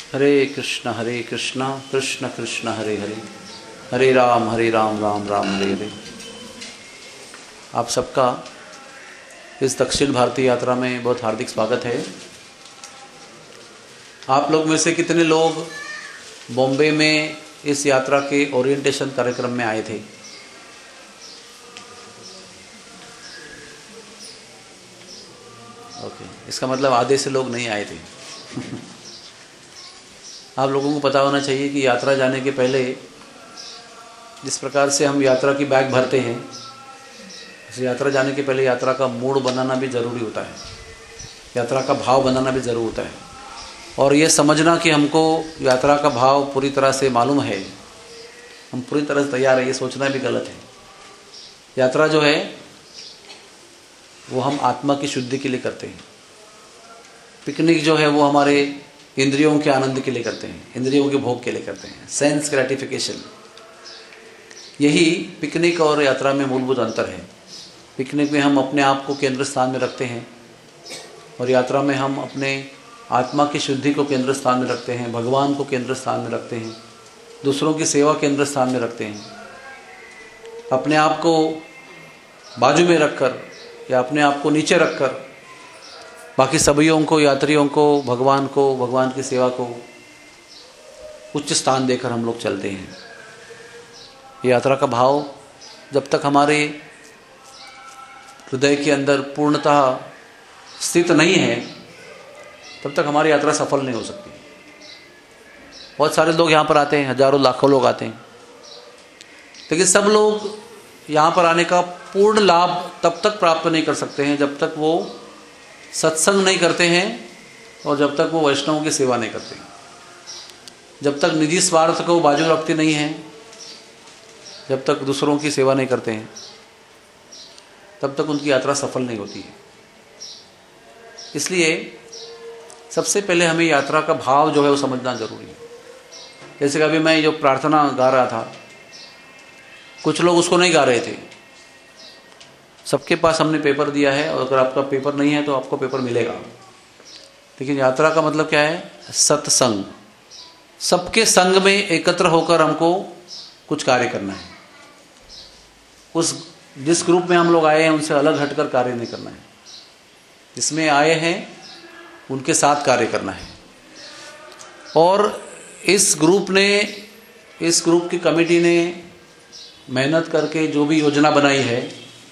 हरे कृष्ण कृष्ण कृष्ण हरे हरे, हरे राम राम राम हरे हरे। आप सबका इस दक्षिण भारतीय यात्रा में बहुत हार्दिक स्वागत है। आप लोग में से कितने लोग बॉम्बे में इस यात्रा के ओरिएंटेशन कार्यक्रम में आए थे? ओके, इसका मतलब आधे से लोग नहीं आए थे। आप लोगों को पता होना चाहिए कि यात्रा जाने के पहले जिस प्रकार से हम यात्रा की बैग भरते हैं, इस यात्रा जाने के पहले यात्रा का मूड बनाना भी ज़रूरी होता है, यात्रा का भाव बनाना भी ज़रूरी होता है। और ये समझना कि हमको यात्रा का भाव पूरी तरह से मालूम है, हम पूरी तरह से तैयार है, ये सोचना भी गलत है। यात्रा जो है वो हम आत्मा की शुद्धि के लिए करते हैं। पिकनिक जो है वो हमारे इंद्रियों के आनंद के लिए करते हैं, इंद्रियों के भोग के लिए करते हैं, सेंस ग्रेटिफिकेशन। यही पिकनिक और यात्रा में मूलभूत अंतर है। पिकनिक में हम अपने आप को केंद्र स्थान में रखते हैं और यात्रा में हम अपने आत्मा की शुद्धि को केंद्र स्थान में रखते हैं, भगवान को केंद्र स्थान में रखते हैं, दूसरों की सेवा केंद्र स्थान में रखते हैं। अपने आप को बाजू में रखकर या अपने आप को नीचे रखकर बाकी सभीयों को, यात्रियों को, भगवान की सेवा को उच्च स्थान देकर हम लोग चलते हैं। यात्रा का भाव जब तक हमारे हृदय के अंदर पूर्णतः स्थित नहीं है तब तक हमारी यात्रा सफल नहीं हो सकती। बहुत सारे लोग यहाँ पर आते हैं, हजारों लाखों लोग आते हैं, लेकिन सब लोग यहाँ पर आने का पूर्ण लाभ तब तक प्राप्त नहीं कर सकते हैं जब तक वो सत्संग नहीं करते हैं और जब तक वो वैष्णवों की सेवा नहीं करते हैं। जब तक निजी स्वार्थ को बाजू रखते नहीं हैं, जब तक दूसरों की सेवा नहीं करते हैं, तब तक उनकी यात्रा सफल नहीं होती है। इसलिए सबसे पहले हमें यात्रा का भाव जो है वो समझना जरूरी है। जैसे कि अभी मैं जो प्रार्थना गा रहा था, कुछ लोग उसको नहीं गा रहे थे। सबके पास हमने पेपर दिया है और अगर आपका पेपर नहीं है तो आपको पेपर मिलेगा। लेकिन यात्रा का मतलब क्या है? सत्संग। सबके संग में एकत्र होकर हमको कुछ कार्य करना है। उस जिस ग्रुप में हम लोग आए हैं उनसे अलग हटकर कार्य नहीं करना है। जिसमें आए हैं उनके साथ कार्य करना है। और इस ग्रुप की कमेटी ने मेहनत करके जो भी योजना बनाई है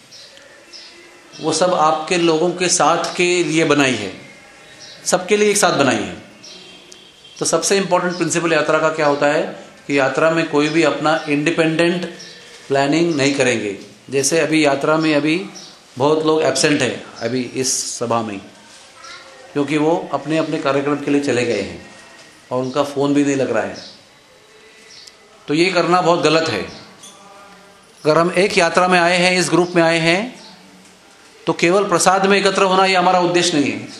वो सब आपके लोगों के साथ के लिए बनाई है, सबके लिए एक साथ बनाई है। तो सबसे इम्पोर्टेंट प्रिंसिपल यात्रा का क्या होता है कि यात्रा में कोई भी अपना इंडिपेंडेंट प्लानिंग नहीं करेंगे। जैसे अभी यात्रा में अभी बहुत लोग एब्सेंट हैं अभी इस सभा में, क्योंकि वो अपने अपने कार्यक्रम के लिए चले गए हैं और उनका फ़ोन भी नहीं लग रहा है। तो ये करना बहुत गलत है। अगर हम एक यात्रा में आए हैं, इस ग्रुप में आए हैं, तो केवल प्रसाद में एकत्र होना ये हमारा उद्देश्य नहीं है।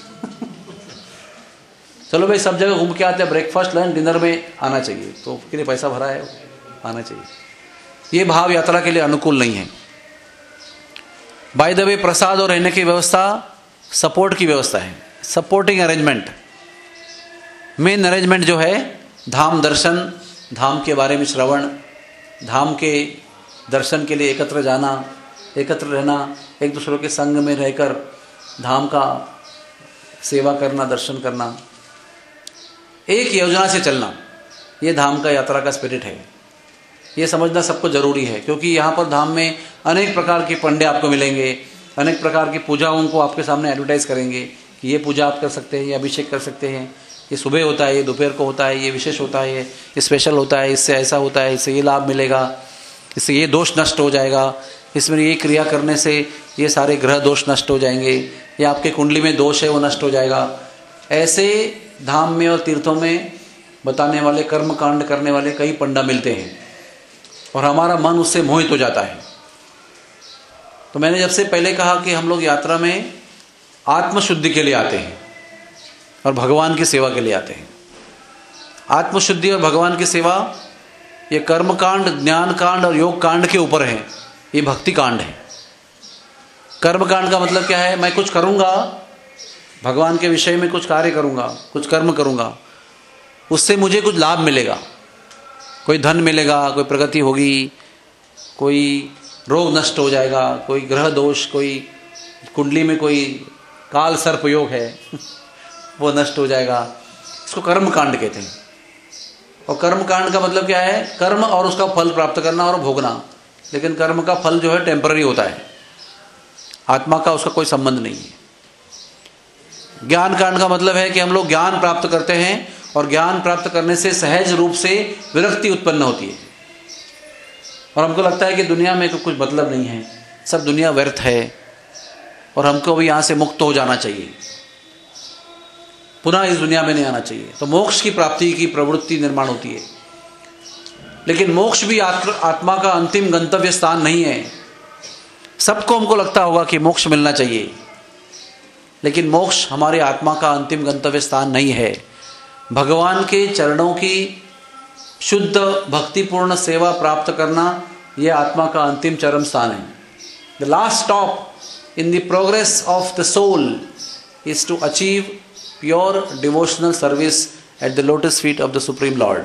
चलो भाई सब जगह घूम के आते हैं, ब्रेकफास्ट लंच डिनर में आना चाहिए, तो उसके लिए पैसा भरा है, आना चाहिए। ये भाव यात्रा के लिए अनुकूल नहीं है। बाय द वे, प्रसाद और रहने की व्यवस्था सपोर्ट की व्यवस्था है, सपोर्टिंग अरेंजमेंट। मेन अरेंजमेंट जो है धाम दर्शन, धाम के बारे में श्रवण, धाम के दर्शन के लिए एकत्र जाना, एकत्र रहना, एक दूसरों के संग में रहकर धाम का सेवा करना, दर्शन करना, एक योजना से चलना, ये धाम का यात्रा का स्पिरिट है। ये समझना सबको जरूरी है, क्योंकि यहाँ पर धाम में अनेक प्रकार के पंडे आपको मिलेंगे, अनेक प्रकार की पूजाओं को आपके सामने एडवर्टाइज करेंगे कि ये पूजा आप कर सकते हैं, ये अभिषेक कर सकते हैं, ये सुबह होता है, ये दोपहर को होता है, ये विशेष होता है, ये स्पेशल होता है, इससे ऐसा होता है, इससे ये लाभ मिलेगा, इससे ये दोष नष्ट हो जाएगा, इसमें ये क्रिया करने से ये सारे ग्रह दोष नष्ट हो जाएंगे, या आपके कुंडली में दोष है वो नष्ट हो जाएगा। ऐसे धाम में और तीर्थों में बताने वाले, कर्म कांड करने वाले कई पंडा मिलते हैं और हमारा मन उससे मोहित हो जाता है। तो मैंने जब से पहले कहा कि हम लोग यात्रा में आत्मशुद्धि के लिए आते हैं और भगवान की सेवा के लिए आते हैं। आत्मशुद्धि और भगवान की सेवा ये कर्म कांड, ज्ञान कांड और योग कांड के ऊपर है, ये भक्ति कांड है। कर्म कांड का मतलब क्या है? मैं कुछ करूँगा, भगवान के विषय में कुछ कार्य करूँगा, कुछ कर्म करूँगा, उससे मुझे कुछ लाभ मिलेगा, कोई धन मिलेगा, कोई प्रगति होगी, कोई रोग नष्ट हो जाएगा, कोई ग्रह दोष, कोई कुंडली में कोई काल सर्प योग है वो नष्ट हो जाएगा। इसको कर्म कांड कहते हैं। और कर्म कांड का मतलब क्या है? कर्म और उसका फल प्राप्त करना और भोगना। लेकिन कर्म का फल जो है टेम्पररी होता है, आत्मा का उसका कोई संबंध नहीं है। ज्ञान कांड का मतलब है कि हम लोग ज्ञान प्राप्त करते हैं और ज्ञान प्राप्त करने से सहज रूप से विरक्ति उत्पन्न होती है और हमको लगता है कि दुनिया में तो कुछ मतलब नहीं है, सब दुनिया व्यर्थ है और हमको भी यहाँ से मुक्त हो जाना चाहिए, पुनः इस दुनिया में नहीं आना चाहिए। तो मोक्ष की प्राप्ति की प्रवृत्ति निर्माण होती है। लेकिन मोक्ष भी आत्मा का अंतिम गंतव्य स्थान नहीं है। सबको हमको लगता होगा कि मोक्ष मिलना चाहिए, लेकिन मोक्ष हमारे आत्मा का अंतिम गंतव्य स्थान नहीं है। भगवान के चरणों की शुद्ध भक्तिपूर्ण सेवा प्राप्त करना यह आत्मा का अंतिम चरम स्थान है। The last stop in the progress of the soul is to achieve pure devotional service at the lotus feet of the supreme lord.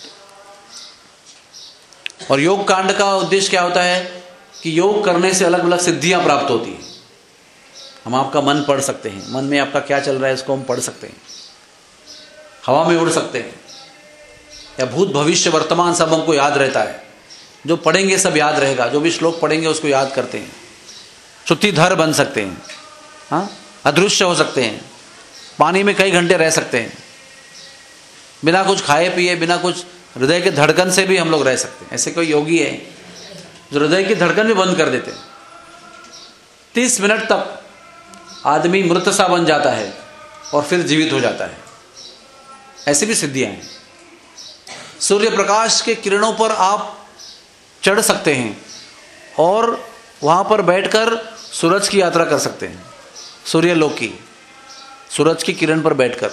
और योग कांड का उद्देश्य क्या होता है कि योग करने से अलग अलग सिद्धियां प्राप्त होती हैं। हम आपका मन पढ़ सकते हैं, मन में आपका क्या चल रहा है इसको हम पढ़ सकते हैं, हवा में उड़ सकते हैं, या भूत भविष्य वर्तमान सब हमको याद रहता है। जो पढ़ेंगे सब याद रहेगा, जो भी श्लोक पढ़ेंगे उसको याद करते हैं। श्रुतिधर बन सकते हैं, हाँ, अदृश्य हो सकते हैं, पानी में कई घंटे रह सकते हैं, बिना कुछ खाए पिए, बिना कुछ हृदय के धड़कन से भी हम लोग रह सकते हैं। ऐसे कोई योगी है जो हृदय की धड़कन भी बंद कर देते हैं, 30 मिनट तक आदमी मृत सा बन जाता है और फिर जीवित हो जाता है। ऐसी भी सिद्धियां हैं। सूर्य प्रकाश के किरणों पर आप चढ़ सकते हैं और वहां पर बैठकर सूरज की यात्रा कर सकते हैं, सूर्यलोक की, सूरज की किरण पर बैठकर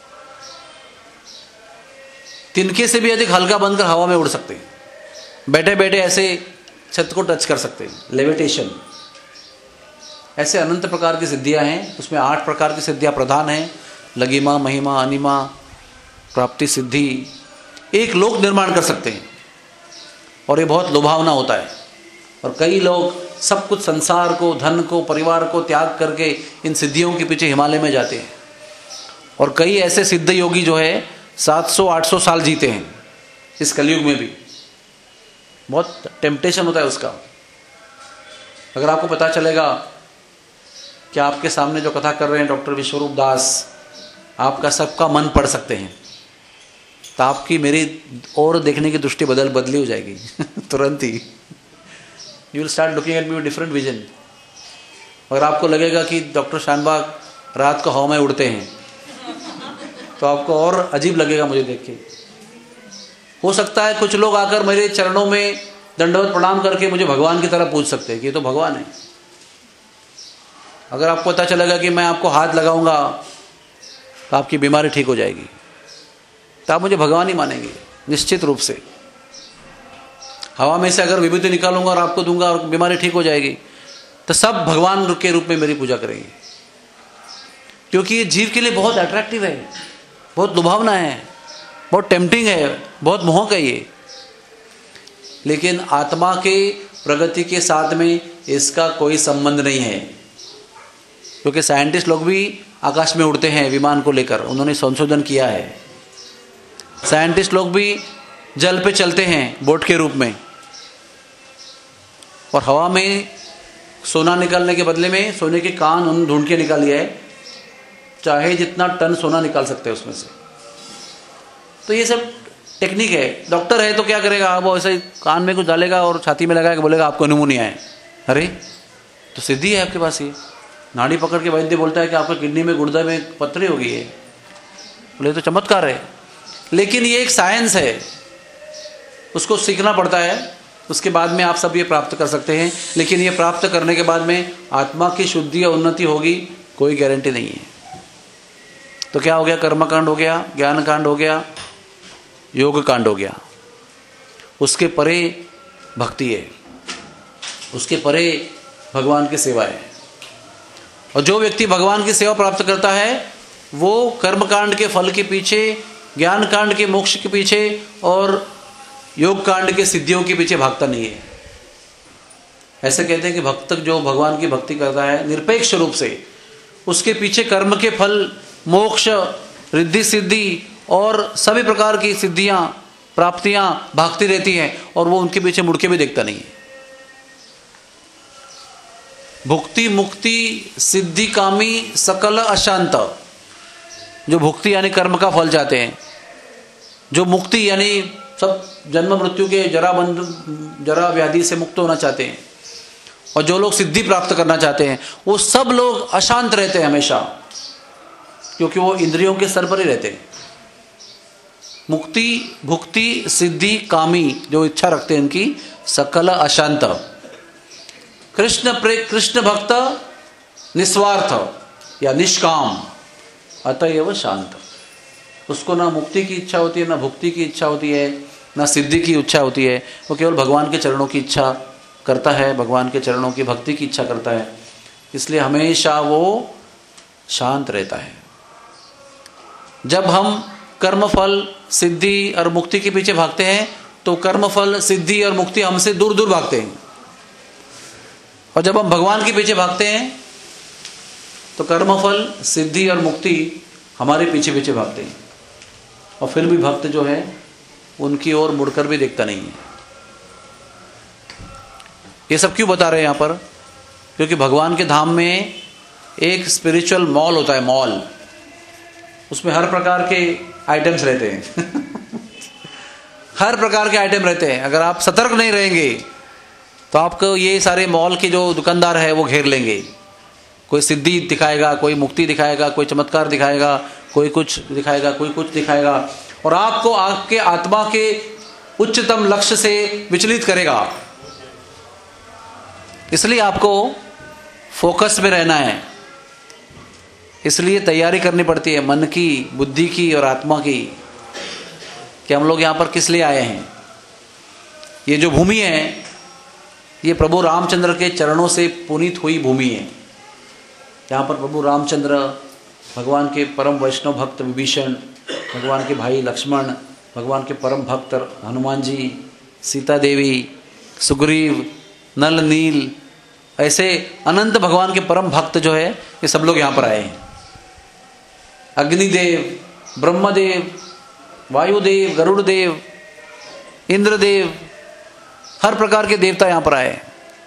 तिनके से भी अधिक हल्का बनकर हवा में उड़ सकते हैं। बैठे बैठे ऐसे छत को टच कर सकते हैं, लेविटेशन। ऐसे अनंत प्रकार की सिद्धियां हैं। उसमें 8 प्रकार की सिद्धियां प्रधान हैं। लघिमा, महिमा, अनिमा, प्राप्ति सिद्धि। एक लोक निर्माण कर सकते हैं और ये बहुत लुभावना होता है। और कई लोग सब कुछ, संसार को, धन को, परिवार को त्याग करके इन सिद्धियों के पीछे हिमालय में जाते हैं। और कई ऐसे सिद्ध योगी जो है 700-800 साल जीते हैं इस कलयुग में भी। बहुत टेम्पटेशन होता है उसका। अगर आपको पता चलेगा कि आपके सामने जो कथा कर रहे हैं डॉक्टर विश्वरूप दास, आपका सबका मन पढ़ सकते हैं, तो आपकी मेरी और देखने की दृष्टि बदली हो जाएगी तुरंत ही। You will start looking at me with different vision. अगर आपको लगेगा कि डॉक्टर शानबाग रात को हवा में उड़ते हैं, तो आपको और अजीब लगेगा मुझे देख के। हो सकता है कुछ लोग आकर मेरे चरणों में दंडवत प्रणाम करके मुझे भगवान की तरह पूछ सकते हैं कि ये तो भगवान है। अगर आपको पता चलेगा कि मैं आपको हाथ लगाऊंगा तो आपकी बीमारी ठीक हो जाएगी, तो आप मुझे भगवान ही मानेंगे निश्चित रूप से। हवा में से अगर विभूति निकालूंगा और आपको दूंगा और बीमारी ठीक हो जाएगी, तो सब भगवान के रूप में मेरी पूजा करेंगे। क्योंकि ये जीव के लिए बहुत अट्रैक्टिव है, बहुत लुभावना है, बहुत टेम्पटिंग है, बहुत मोहक है ये। लेकिन आत्मा के प्रगति के साथ में इसका कोई संबंध नहीं है। क्योंकि साइंटिस्ट लोग भी आकाश में उड़ते हैं विमान को लेकर, उन्होंने संशोधन किया है। साइंटिस्ट लोग भी जल पे चलते हैं बोट के रूप में, और हवा में सोना निकालने के बदले में सोने के कान उन्होंने ढूंढ के निकाल लिया है। चाहे जितना टन सोना निकाल सकते हैं उसमें से। तो ये सब टेक्निक है। डॉक्टर है तो क्या करेगा, वो ऐसे कान में कुछ डालेगा और छाती में लगाएगा, बोलेगा आपको निमोनिया है। अरे तो सिद्धि है आपके पास। ये नाड़ी पकड़ के वैद्य बोलता है कि आपका किडनी में, गुर्दा में पथरी हो गई है, बोले तो चमत्कार है। लेकिन ये एक साइंस है, उसको सीखना पड़ता है। उसके बाद में आप सब ये प्राप्त कर सकते हैं। लेकिन ये प्राप्त करने के बाद में आत्मा की शुद्धि या उन्नति होगी, कोई गारंटी नहीं है। तो क्या हो गया? कर्मकांड हो गया, ज्ञान कांड हो गया, योग कांड हो गया। उसके परे भक्ति है, उसके परे भगवान की सेवा है। और जो व्यक्ति भगवान की सेवा प्राप्त करता है वो कर्मकांड के फल के पीछे ज्ञान कांड के मोक्ष के पीछे और योग कांड के सिद्धियों के पीछे भागता नहीं है। ऐसे कहते हैं कि भक्त जो भगवान की भक्ति करता है निरपेक्ष रूप से, उसके पीछे कर्म के फल, मोक्ष, रिद्धि सिद्धि और सभी प्रकार की सिद्धियां, प्राप्तियां भागती रहती हैं और वो उनके पीछे मुड़ के भी देखता नहीं है। भुक्ति मुक्ति सिद्धि कामी सकल अशांत, जो भुक्ति यानी कर्म का फल चाहते हैं, जो मुक्ति यानी सब जन्म मृत्यु के जरा व्याधि से मुक्त होना चाहते हैं, और जो लोग सिद्धि प्राप्त करना चाहते हैं, वो सब लोग अशांत रहते हैं हमेशा, क्योंकि वो इंद्रियों के स्तर पर ही रहते हैं। मुक्ति भुक्ति सिद्धि कामी जो इच्छा रखते हैं इनकी सकल अशांत। कृष्ण भक्त निस्वार्थ या निष्काम, अतएव शांत। उसको ना मुक्ति की इच्छा होती है, ना भुक्ति की इच्छा होती है, ना सिद्धि की इच्छा होती है। वो केवल भगवान के चरणों की इच्छा करता है, भगवान के चरणों की भक्ति की इच्छा करता है, इसलिए हमेशा वो शांत रहता है। जब हम कर्मफल सिद्धि और मुक्ति के पीछे भागते हैं तो कर्मफल सिद्धि और मुक्ति हमसे दूर दूर भागते हैं, और जब हम भगवान के पीछे भागते हैं तो कर्मफल सिद्धि और मुक्ति हमारे पीछे पीछे भागते हैं, और फिर भी भक्त जो है उनकी ओर मुड़कर भी देखता नहीं है। ये सब क्यों बता रहे हैं यहाँ पर? क्योंकि भगवान के धाम में एक स्पिरिचुअल मॉल होता है, मॉल। उसमें हर प्रकार के आइटम्स रहते हैं हर प्रकार के आइटम रहते हैं। अगर आप सतर्क नहीं रहेंगे तो आपको ये सारे मॉल के जो दुकानदार है वो घेर लेंगे। कोई सिद्धि दिखाएगा, कोई मुक्ति दिखाएगा, कोई चमत्कार दिखाएगा, कोई कुछ दिखाएगा, कोई कुछ दिखाएगा, और आपको आपके आत्मा के उच्चतम लक्ष्य से विचलित करेगा। इसलिए आपको फोकस में रहना है, इसलिए तैयारी करनी पड़ती है मन की, बुद्धि की और आत्मा की, कि हम लोग यहाँ पर किस लिए आए हैं। ये जो भूमि है ये प्रभु रामचंद्र के चरणों से पुनीत हुई भूमि है। यहाँ पर प्रभु रामचंद्र, भगवान के परम वैष्णव भक्त विभीषण, भगवान के भाई लक्ष्मण, भगवान के परम भक्त हनुमान जी, सीता देवी, सुग्रीव, नल नील, ऐसे अनंत भगवान के परम भक्त जो है ये सब लोग यहाँ पर आए हैं। अग्निदेव, ब्रह्मदेव, वायुदेव, गरुड़देव, इंद्रदेव, हर प्रकार के देवता यहाँ पर आए।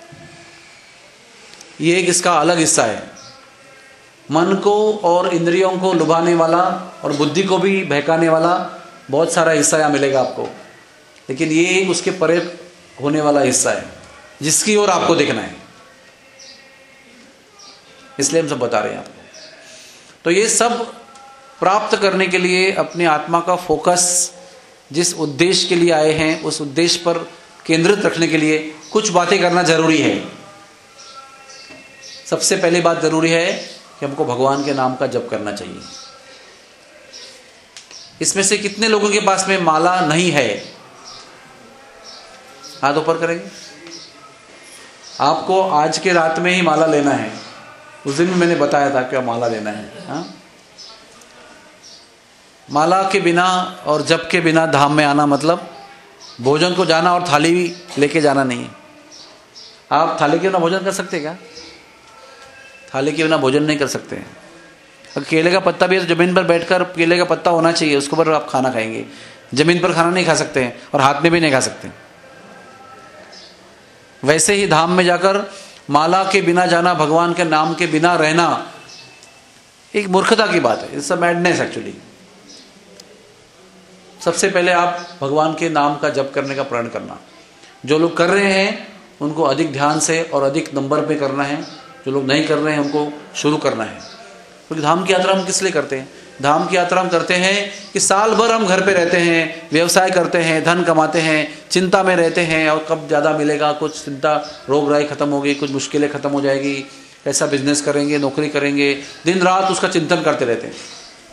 ये एक इसका अलग हिस्सा है। मन को और इंद्रियों को लुभाने वाला और बुद्धि को भी बहकाने वाला बहुत सारा हिस्सा यहाँ मिलेगा आपको, लेकिन ये उसके परे होने वाला हिस्सा है जिसकी ओर आपको देखना है। इसलिए हम सब बता रहे हैं आपको। तो ये सब प्राप्त करने के लिए अपनी आत्मा का फोकस जिस उद्देश्य के लिए आए हैं उस उद्देश्य पर केंद्रित रखने के लिए कुछ बातें करना जरूरी है। सबसे पहली बात जरूरी है कि हमको भगवान के नाम का जप करना चाहिए। इसमें से कितने लोगों के पास में माला नहीं है? हाथ ऊपर करेंगे। आपको आज के रात में ही माला लेना है। उस दिन मैंने बताया था कि माला लेना है। हाँ? माला के बिना और जप के बिना धाम में आना मतलब भोजन को जाना और थाली भी लेके जाना नहीं है। आप थाली के बिना भोजन कर सकते क्या? थाली के बिना भोजन नहीं कर सकते हैं। अगर केले का पत्ता भी है तो जमीन पर बैठकर केले का पत्ता होना चाहिए, उसके ऊपर आप खाना खाएंगे। जमीन पर खाना नहीं खा सकते हैं और हाथ में भी नहीं खा सकते। वैसे ही धाम में जाकर माला के बिना जाना, भगवान के नाम के बिना रहना एक मूर्खता की बात है। It's a madness actually. सबसे पहले आप भगवान के नाम का जप करने का प्रण करना। जो लोग कर रहे हैं उनको अधिक ध्यान से और अधिक नंबर पे करना है। जो लोग नहीं कर रहे हैं उनको शुरू करना है। क्योंकि धाम की यात्रा हम किस लिए करते हैं? धाम की यात्रा हम करते हैं कि साल भर हम घर पे रहते हैं, व्यवसाय करते हैं, धन कमाते हैं, चिंता में रहते हैं और कब ज़्यादा मिलेगा, कुछ चिंता, रोग राई खत्म होगी, कुछ मुश्किलें खत्म हो जाएगी, कैसा बिजनेस करेंगे, नौकरी करेंगे, दिन रात उसका चिंतन करते रहते हैं।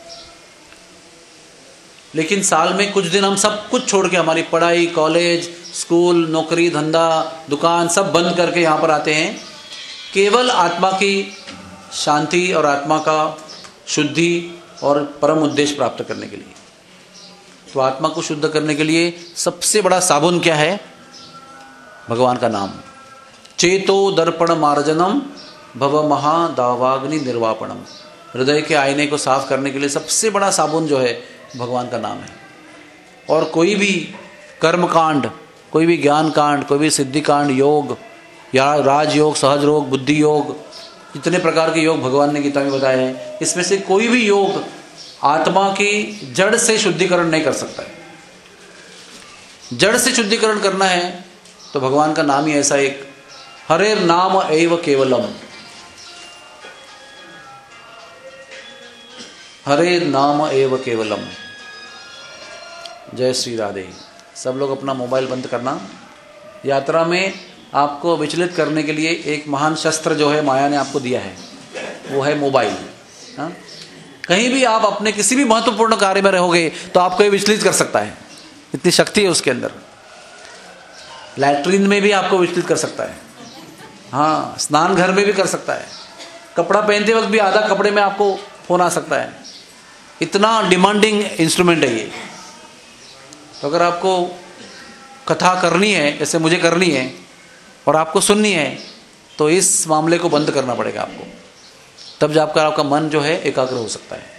लेकिन साल में कुछ दिन हम सब कुछ छोड़ के, हमारी पढ़ाई, कॉलेज, स्कूल, नौकरी, धंधा, दुकान सब बंद करके यहाँ पर आते हैं केवल आत्मा की शांति और आत्मा का शुद्धि और परम उद्देश्य प्राप्त करने के लिए। तो आत्मा को शुद्ध करने के लिए सबसे बड़ा साबुन क्या है? भगवान का नाम। चेतो दर्पण मार्जनम भव महादावाग्नि निर्वापणम। हृदय के आईने को साफ करने के लिए सबसे बड़ा साबुन जो है भगवान का नाम है। और कोई भी कर्म कांड, कोई भी ज्ञान कांड, कोई भी सिद्धि कांड, योग या राजयोग, सहज योग, बुद्धि योग, जितने प्रकार के योग भगवान ने गीता में बताए हैं, इसमें से कोई भी योग आत्मा की जड़ से शुद्धिकरण नहीं कर सकता है। जड़ से शुद्धिकरण करना है तो भगवान का नाम ही ऐसा एक, हरेर नाम एव केवलम, हरेर नाम एव केवलम। जय श्री राधे। सब लोग अपना मोबाइल बंद करना। यात्रा में आपको विचलित करने के लिए एक महान शस्त्र जो है माया ने आपको दिया है, वो है मोबाइल। हाँ? कहीं भी आप अपने किसी भी महत्वपूर्ण कार्य में रहोगे तो आपको ये विचलित कर सकता है, इतनी शक्ति है उसके अंदर। लैट्रिन में भी आपको विचलित कर सकता है, हाँ, स्नान घर में भी कर सकता है, कपड़ा पहनते वक्त भी आधा कपड़े में आपको फोन आ सकता है। इतना डिमांडिंग इंस्ट्रूमेंट है ये। तो अगर आपको कथा करनी है, जैसे मुझे करनी है, और आपको सुननी है, तो इस मामले को बंद करना पड़ेगा आपको, तब जाकर आपका मन जो है एकाग्र हो सकता है।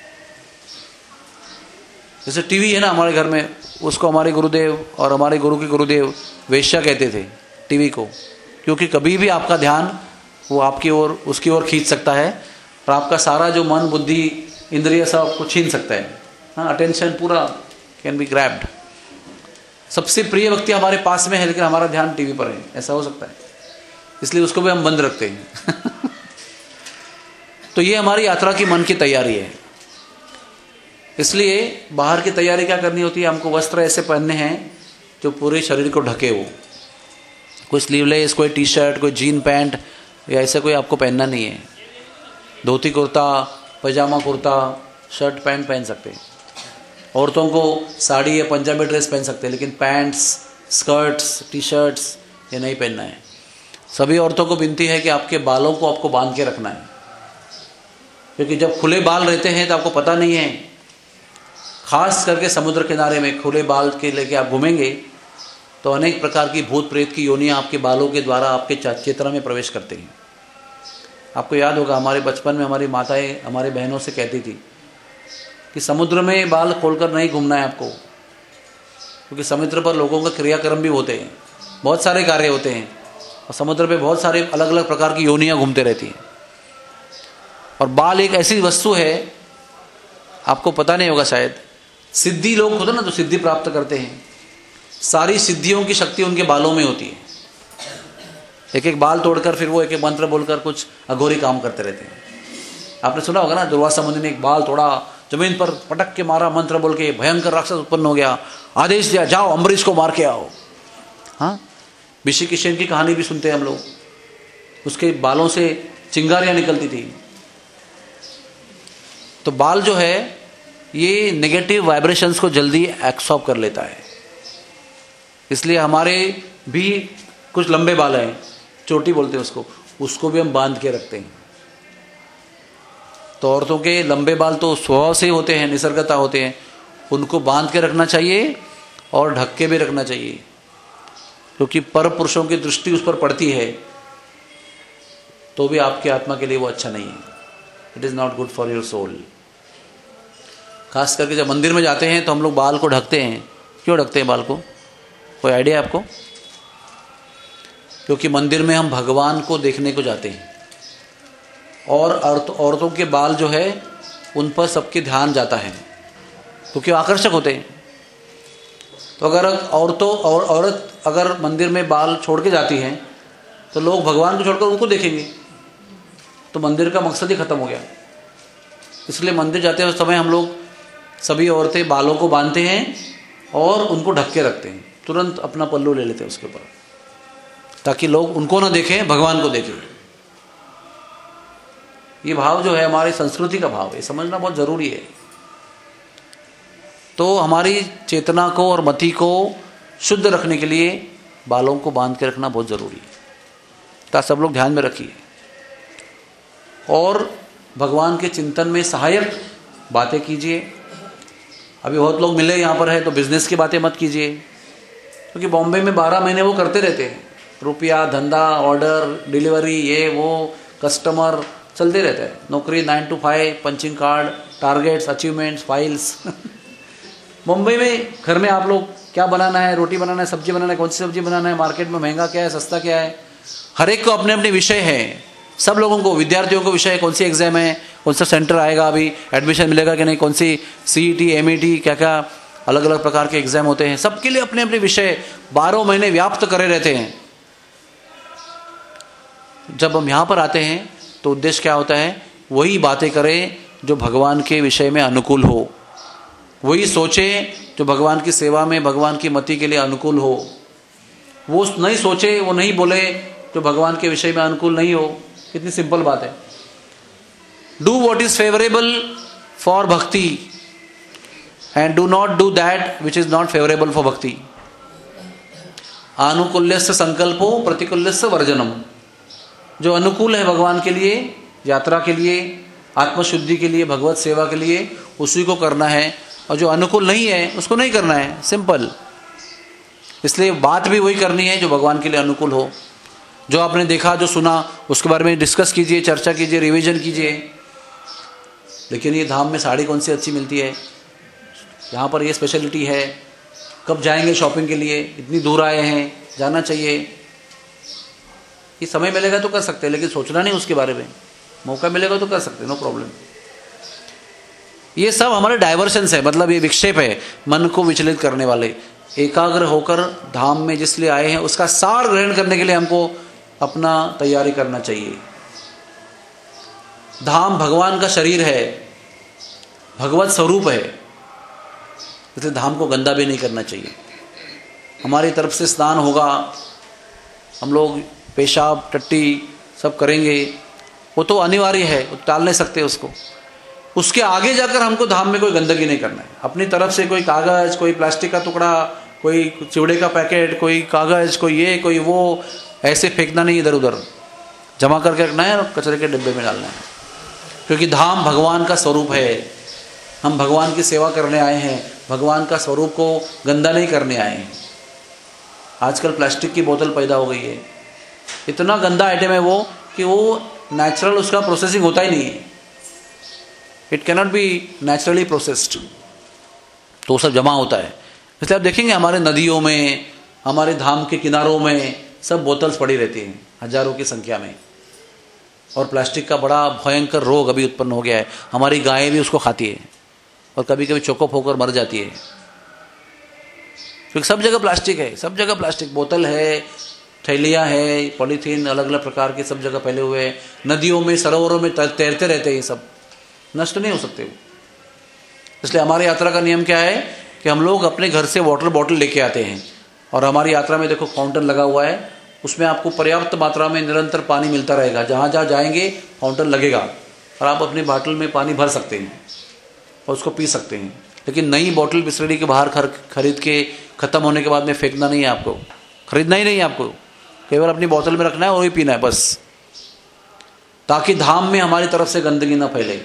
जैसे टीवी है ना हमारे घर में, उसको हमारे गुरुदेव और हमारे गुरु के गुरुदेव वेश्या कहते थे टीवी को, क्योंकि कभी भी आपका ध्यान वो आपकी ओर, उसकी ओर खींच सकता है और आपका सारा जो मन, बुद्धि, इंद्रिय सब आपको छीन सकता है। हाँ, अटेंशन पूरा कैन बी ग्रैब्ड। सबसे प्रिय व्यक्ति हमारे पास में है लेकिन हमारा ध्यान टीवी पर है, ऐसा हो सकता है, इसलिए उसको भी हम बंद रखते हैं। तो ये हमारी यात्रा की मन की तैयारी है। इसलिए बाहर की तैयारी क्या करनी होती है? हमको वस्त्र ऐसे पहनने हैं जो पूरे शरीर को ढके हो। कोई स्लीवलेस, कोई टी शर्ट, कोई जीन पैंट या ऐसे कोई आपको पहनना नहीं है। Dhoti kurta, pyjama kurta, shirt pant पहन सकते हैं। औरतों को साड़ी या पंजाबी ड्रेस पहन सकते हैं, लेकिन पैंट्स, स्कर्ट्स, टी शर्ट्स ये नहीं पहनना है। सभी औरतों को विनती है कि आपके बालों को आपको बांध के रखना है, क्योंकि जब खुले बाल रहते हैं तो आपको पता नहीं है, खास करके समुद्र किनारे में खुले बाल के लेके आप घूमेंगे तो अनेक प्रकार की भूत प्रेत की योनियाँ आपके बालों के द्वारा आपके चेतना में प्रवेश करते हैं। आपको याद होगा हमारे बचपन में हमारी माताएं हमारे बहनों से कहती थी कि समुद्र में बाल खोलकर नहीं घूमना है आपको, क्योंकि समुद्र पर लोगों का क्रियाक्रम भी होते हैं, बहुत सारे कार्य होते हैं, और समुद्र पे बहुत सारे अलग अलग प्रकार की योनियाँ घूमते रहती हैं। और बाल एक ऐसी वस्तु है, आपको पता नहीं होगा शायद, सिद्धि लोग होते ना जो सिद्धि प्राप्त करते हैं, सारी सिद्धियों की शक्ति उनके बालों में होती है। एक एक बाल तोड़कर फिर वो एक एक मंत्र बोलकर कुछ अघोरी काम करते रहते हैं। आपने सुना होगा ना, दुर्वासा मुनि ने एक बाल तोड़ा, जमीन पर पटक के मारा, मंत्र बोल के भयंकर राक्षस उत्पन्न हो गया, आदेश दिया जाओ अम्बरीश को मार के आओ। हाँ, ऋषि किशन की कहानी भी सुनते हैं हम लोग, उसके बालों से चिंगारियां निकलती थी। तो बाल जो है ये नेगेटिव वाइब्रेशंस को जल्दी एब्सॉर्ब कर लेता है, इसलिए हमारे भी कुछ लंबे बाल हैं, चोटी बोलते हैं उसको भी हम बांध के रखते हैं। तो औरतों के लंबे बाल तो स्वभाव से होते हैं, निसर्गता होते हैं, उनको बांध के रखना चाहिए और ढक के भी रखना चाहिए, क्योंकि पर पुरुषों की दृष्टि उस पर पड़ती है तो भी आपकी आत्मा के लिए वो अच्छा नहीं है। It is not good for your soul. खास करके जब मंदिर में जाते हैं तो हम लोग बाल को ढकते हैं। क्यों ढकते हैं बाल को? कोई आइडिया है आपको? क्योंकि मंदिर में हम भगवान को देखने को जाते हैं, और औरतों के बाल जो है उन पर सबके ध्यान जाता है, क्योंकि आकर्षक होते हैं। तो अगर औरत अगर मंदिर में बाल छोड़ के जाती हैं तो लोग भगवान को छोड़कर उनको देखेंगे, तो मंदिर का मकसद ही खत्म हो गया। इसलिए मंदिर जाते हुए समय हम लोग सभी औरतें बालों को बांधते हैं और उनको ढक के रखते हैं, तुरंत अपना पल्लू ले लेते हैं उसके ऊपर, ताकि लोग उनको ना देखें, भगवान को देखें। ये भाव जो है हमारी संस्कृति का भाव है, समझना बहुत जरूरी है। तो हमारी चेतना को और मति को शुद्ध रखने के लिए बालों को बांध के रखना बहुत जरूरी है। तो सब लोग ध्यान में रखिए और भगवान के चिंतन में सहायक बातें कीजिए। अभी बहुत लोग मिले यहाँ पर है तो बिजनेस की बातें मत कीजिए, क्योंकि बॉम्बे में 12 महीने वो करते रहते हैं, रुपया, धंधा, ऑर्डर, डिलीवरी, ये वो, कस्टमर चलते रहता है। नौकरी 9 to 5, punching card, targets, achievements, files. Mumbai में घर में आप लोग क्या बनाना है, रोटी बनाना है, सब्जी बनाना है, कौन सी सब्जी बनाना है, मार्केट में महंगा क्या है, सस्ता क्या है, हर एक को अपने अपने विषय है। सब लोगों को, विद्यार्थियों को विषय है, कौन सी एग्जाम है, कौन सा सेंटर आएगा, अभी एडमिशन मिलेगा कि नहीं, कौन सी CET, MET, क्या क्या अलग अलग प्रकार के एग्जाम होते हैं, सबके लिए अपने अपने विषय 12 महीने व्याप्त करे रहते हैं। जब हम यहाँ पर आते हैं तो उद्देश्य क्या होता है, वही बातें करें जो भगवान के विषय में अनुकूल हो, वही सोचे जो भगवान की सेवा में, भगवान की मति के लिए अनुकूल हो। वो नहीं सोचे, वो नहीं बोले जो भगवान के विषय में अनुकूल नहीं हो। कितनी सिंपल बात है। Do what is favourable for bhakti and do not do that which is not favourable for bhakti. आनुकूल्यस्य संकल्पो प्रतिकूल्यस्य वर्जनम। जो अनुकूल है भगवान के लिए, यात्रा के लिए, आत्मशुद्धि के लिए, भगवत सेवा के लिए, उसी को करना है, और जो अनुकूल नहीं है उसको नहीं करना है। सिंपल। इसलिए बात भी वही करनी है जो भगवान के लिए अनुकूल हो। जो आपने देखा, जो सुना, उसके बारे में डिस्कस कीजिए, चर्चा कीजिए, रिवीजन कीजिए। लेकिन ये धाम में साड़ी कौन सी अच्छी मिलती है, यहाँ पर ये स्पेशलिटी है, कब जाएंगे शॉपिंग के लिए, इतनी दूर आए हैं, जाना चाहिए। ये समय मिलेगा तो कर सकते हैं, लेकिन सोचना नहीं उसके बारे में। मौका मिलेगा तो कर सकते हैं, नो प्रॉब्लम। ये सब हमारे डाइवर्शंस है, मतलब ये विक्षेप है मन को विचलित करने वाले। एकाग्र होकर धाम में जिसलिए आए हैं उसका सार ग्रहण करने के लिए हमको अपना तैयारी करना चाहिए। धाम भगवान का शरीर है, भगवत स्वरूप है, इसलिए धाम को गंदा भी नहीं करना चाहिए। हमारी तरफ से स्नान होगा, हम लोग पेशाब टट्टी सब करेंगे, वो तो अनिवार्य है, टाल नहीं सकते उसको। उसके आगे जाकर हमको धाम में कोई गंदगी नहीं करना है। अपनी तरफ से कोई कागज, कोई प्लास्टिक का टुकड़ा, कोई चिवड़े का पैकेट, कोई कागज, कोई ये कोई वो, ऐसे फेंकना नहीं, इधर उधर जमा करके रखना है और कचरे के डिब्बे में डालना है। क्योंकि धाम भगवान का स्वरूप है, हम भगवान की सेवा करने आए हैं, भगवान का स्वरूप को गंदा नहीं करने आए हैं। आजकल प्लास्टिक की बोतल पैदा हो गई है, इतना गंदा आइटम है वो कि वो नेचुरल उसका प्रोसेसिंग होता ही नहीं है। It cannot be naturally processed, तो सब जमा होता है। इसलिए आप देखेंगे हमारे नदियों में, हमारे धाम के किनारों में सब बोतल्स पड़ी रहती हैं हजारों की संख्या में। और प्लास्टिक का बड़ा भयंकर रोग अभी उत्पन्न हो गया है। हमारी गायें भी उसको खाती है और कभी कभी चोकअप होकर मर जाती है, क्योंकि सब जगह प्लास्टिक है, सब जगह प्लास्टिक, बोतल है, थैलियाँ है, पॉलीथीन अलग अलग प्रकार के सब जगह फैले हुए हैं। नदियों में, सरोवरों में तैरते रहते हैं, ये सब नष्ट नहीं हो सकते। इसलिए हमारी यात्रा का नियम क्या है कि हम लोग अपने घर से वाटर बॉटल लेके आते हैं, और हमारी यात्रा में देखो फाउंटेन लगा हुआ है, उसमें आपको पर्याप्त मात्रा में निरंतर पानी मिलता रहेगा। जहाँ जहाँ जाएंगे फाउंटेन लगेगा और आप अपनी बॉटल में पानी भर सकते हैं और उसको पी सकते हैं। लेकिन नई बॉटल बिस्लरी के बाहर खरीद के ख़त्म होने के बाद में फेंकना नहीं है, आपको खरीदना ही नहीं है, आपको केवल अपनी बोतल में रखना है और वही पीना है बस, ताकि धाम में हमारी तरफ से गंदगी ना फैले।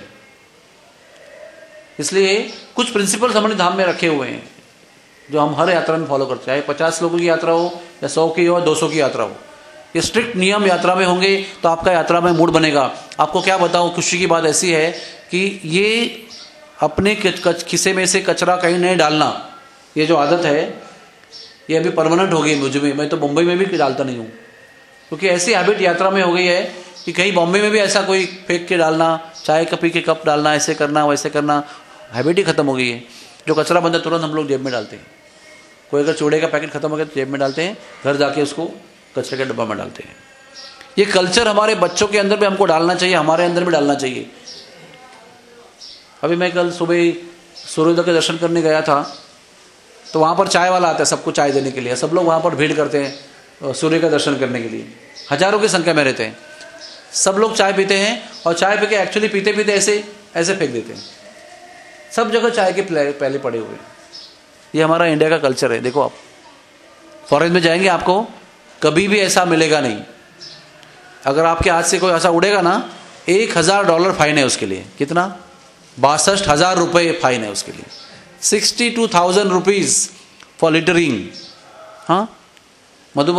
इसलिए कुछ प्रिंसिपल्स हमने धाम में रखे हुए हैं जो हम हर यात्रा में फॉलो करते हैं, चाहे 50 लोगों की यात्रा हो या 100 की हो, 200 की यात्रा हो। ये स्ट्रिक्ट नियम यात्रा में होंगे तो आपका यात्रा में मूड बनेगा। आपको क्या बताऊं, खुशी की बात ऐसी है कि ये अपने खिस्से में से कचरा कहीं नहीं डालना, ये जो आदत है ये अभी परमानेंट हो गई मुझ में। मैं तो मुंबई में भी डालता नहीं हूँ, क्योंकि ऐसी हैबिट यात्रा में हो गई है कि कहीं बॉम्बे में भी ऐसा कोई फेंक के डालना, चाय कपी के कप डालना, ऐसे करना वैसे करना, हैबिट ही खत्म हो गई है। जो कचरा बनता है तुरंत हम लोग जेब में डालते हैं। कोई अगर चूड़े का पैकेट खत्म हो गया तो जेब में डालते हैं, घर जाके उसको कचरे के डब्बा में डालते हैं। ये कल्चर हमारे बच्चों के अंदर भी हमको डालना चाहिए, हमारे अंदर भी डालना चाहिए। अभी मैं कल सुबह सूर्योदय के दर्शन करने गया था, तो वहाँ पर चाय वाला आता है सबको चाय देने के लिए। सब लोग वहाँ पर भीड़ करते हैं सूर्य का दर्शन करने के लिए, हजारों की संख्या में रहते हैं। सब लोग चाय पीते हैं और चाय पी के एक्चुअली पीते पीते ऐसे ऐसे फेंक देते हैं। सब जगह चाय के पहले पड़े हुए। ये हमारा इंडिया का कल्चर है। देखो आप फॉरेन में जाएंगे आपको कभी भी ऐसा मिलेगा नहीं। अगर आपके हाथ से कोई ऐसा उड़ेगा ना, $1000 फाइन है उसके लिए। कितना? 62,000 रुपये फाइन है उसके लिए। 62,000 rupees for littering. हाँ, Madhu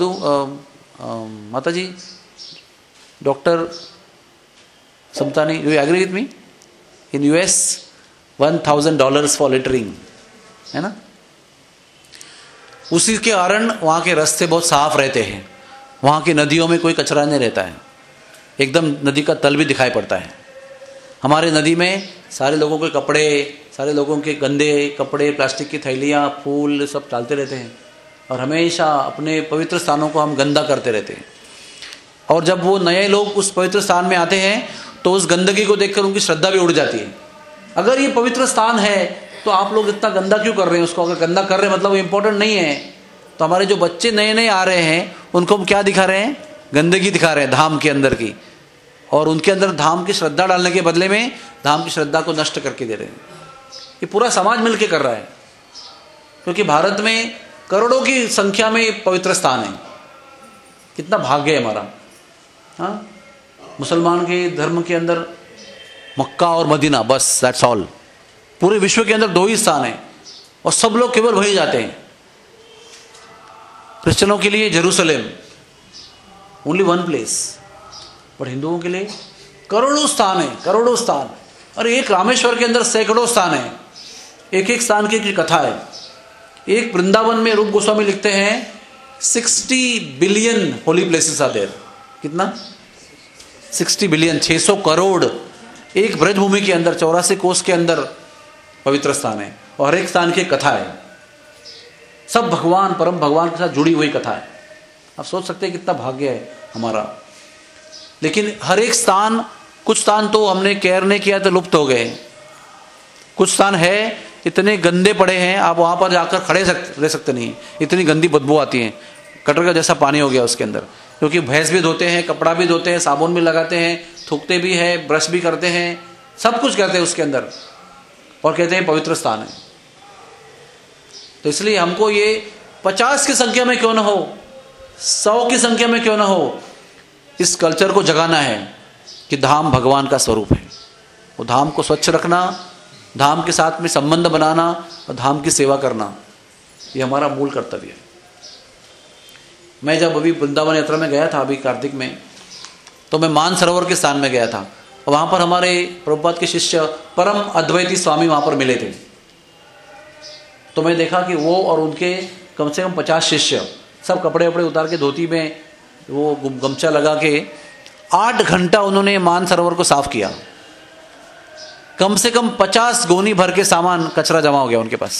Mata ji, doctor Samtani, do you agree with me? In US, $1,000 for littering, है ना? उसी के कारण वहाँ के रास्ते बहुत साफ रहते हैं, वहाँ की नदियों में कोई कचरा नहीं रहता है, एकदम नदी का तल भी दिखाई पड़ता है। हमारे नदी में सारे लोगों के कपड़े, सारे लोगों के गंदे कपड़े, प्लास्टिक की थैलियाँ, फूल सब डालते रहते हैं और हमेशा अपने पवित्र स्थानों को हम गंदा करते रहते हैं। और जब वो नए लोग उस पवित्र स्थान में आते हैं तो उस गंदगी को देखकर उनकी श्रद्धा भी उड़ जाती है। अगर ये पवित्र स्थान है तो आप लोग इतना गंदा क्यों कर रहे हैं उसको? अगर गंदा कर रहे हैं मतलब वो इम्पोर्टेंट नहीं है। तो हमारे जो बच्चे नए नए आ रहे हैं उनको हम क्या दिखा रहे हैं? गंदगी दिखा रहे हैं धाम के अंदर की, और उनके अंदर धाम की श्रद्धा डालने के बदले में धाम की श्रद्धा को नष्ट करके दे रहे हैं। ये पूरा समाज मिलके कर रहा है, क्योंकि भारत में करोड़ों की संख्या में पवित्र स्थान है। कितना भाग्य है हमारा। हाँ, मुसलमान के धर्म के अंदर मक्का और मदीना, बस दैट्स ऑल। पूरे विश्व के अंदर 2 ही स्थान है और सब लोग केवल वही जाते हैं। क्रिश्चियनों के लिए जेरूसलेम, ओनली 1 प्लेस, पर हिंदुओं के लिए करोड़ों स्थान है, करोड़ों स्थान। और एक रामेश्वर के अंदर सैकड़ों स्थान है, एक एक स्थान की एक कथा है। एक वृंदावन में रूप गोस्वामी लिखते हैं 60 billion holy places are there. कितना? 60 बिलियन, 600 करोड़ एक ब्रजभूमि के अंदर, 84 कोस के अंदर पवित्र स्थान है, और हर एक स्थान की एक कथा है। सब भगवान, परम भगवान के साथ जुड़ी हुई कथा है। आप सोच सकते हैं कितना भाग्य है हमारा। लेकिन हर एक स्थान, कुछ स्थान तो हमने केयर नहीं किया तो लुप्त हो गए, कुछ स्थान है इतने गंदे पड़े हैं आप वहाँ पर जाकर खड़े रह सकते नहीं, इतनी गंदी बदबू आती है, कटर का जैसा पानी हो गया उसके अंदर। क्योंकि भैंस भी धोते हैं, कपड़ा भी धोते हैं, साबुन भी लगाते हैं, थूकते भी हैं, ब्रश भी करते हैं, सब कुछ करते हैं उसके अंदर, और कहते हैं पवित्र स्थान है। तो इसलिए हमको ये 50 की संख्या में क्यों ना हो, 100 की संख्या में क्यों ना हो, इस कल्चर को जगाना है कि धाम भगवान का स्वरूप है। वो धाम को स्वच्छ रखना, धाम के साथ में संबंध बनाना और धाम की सेवा करना, ये हमारा मूल कर्तव्य है। मैं जब अभी वृंदावन यात्रा में गया था अभी कार्तिक में, तो मैं मानसरोवर के स्थान में गया था, और वहाँ पर हमारे प्रभुपाद के शिष्य परम अद्वैती स्वामी वहाँ पर मिले थे। तो मैं देखा कि वो और उनके कम से कम 50 शिष्य सब कपड़े वपड़े उतार के, धोती में वो गमछा लगा के 8 घंटा उन्होंने मानसरोवर को साफ किया। कम से कम 50 गोनी भर के सामान कचरा जमा हो गया उनके पास।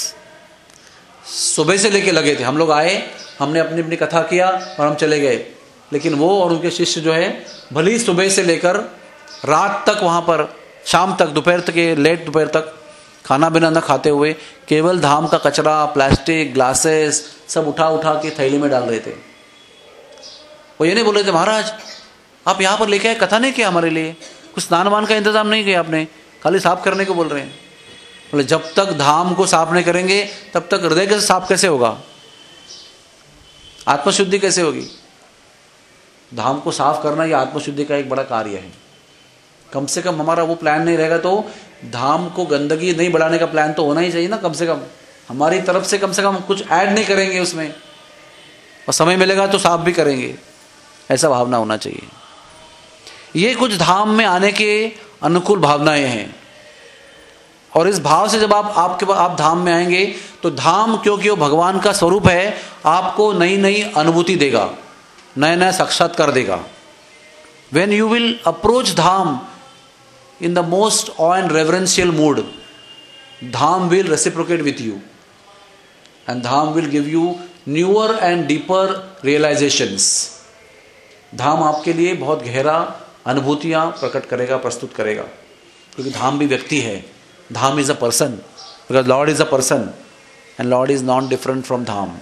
सुबह से लेके लगे थे, हम लोग आए, हमने अपनी अपनी कथा किया और हम चले गए, लेकिन वो और उनके शिष्य जो है भली सुबह से लेकर रात तक वहाँ पर, शाम तक, दोपहर तक, लेट दोपहर तक खाना बिना न खाते हुए केवल धाम का कचरा, प्लास्टिक, ग्लासेस सब उठा उठा के थैली में डाल रहे थे। वो ये नहीं बोल रहे थे महाराज आप यहाँ पर लेके आए, कथा नहीं किया हमारे लिए, कुछ स्नान वान का इंतजाम नहीं किया आपने, खाली साफ करने को बोल रहे हैं। बोले जब तक धाम को साफ नहीं करेंगे तब तक हृदय के साफ कैसे होगा, आत्मशुद्धि कैसे होगी? धाम को साफ करना ये आत्मशुद्धि का एक बड़ा कार्य है। कम से कम हमारा वो प्लान नहीं रहेगा तो धाम को गंदगी नहीं बढ़ाने का प्लान तो होना ही चाहिए ना। कम से कम हमारी तरफ से कम कुछ ऐड नहीं करेंगे उसमें, और समय मिलेगा तो साफ भी करेंगे, ऐसा भावना होना चाहिए। ये कुछ धाम में आने के अनुकूल भावनाएं हैं, और इस भाव से जब आप धाम में आएंगे तो धाम, क्योंकि वो भगवान का स्वरूप है, आपको नई नई अनुभूति देगा, नया नया साक्षात्कार देगा। When you will approach Dham in the most awe and reverential mood, Dham will reciprocate with you, and Dham will give you newer and deeper realizations. धाम आपके लिए बहुत गहरा अनुभूतियाँ प्रकट करेगा, प्रस्तुत करेगा, क्योंकि धाम भी व्यक्ति है। Dham is a person, because lord is a person and lord is not different from dham.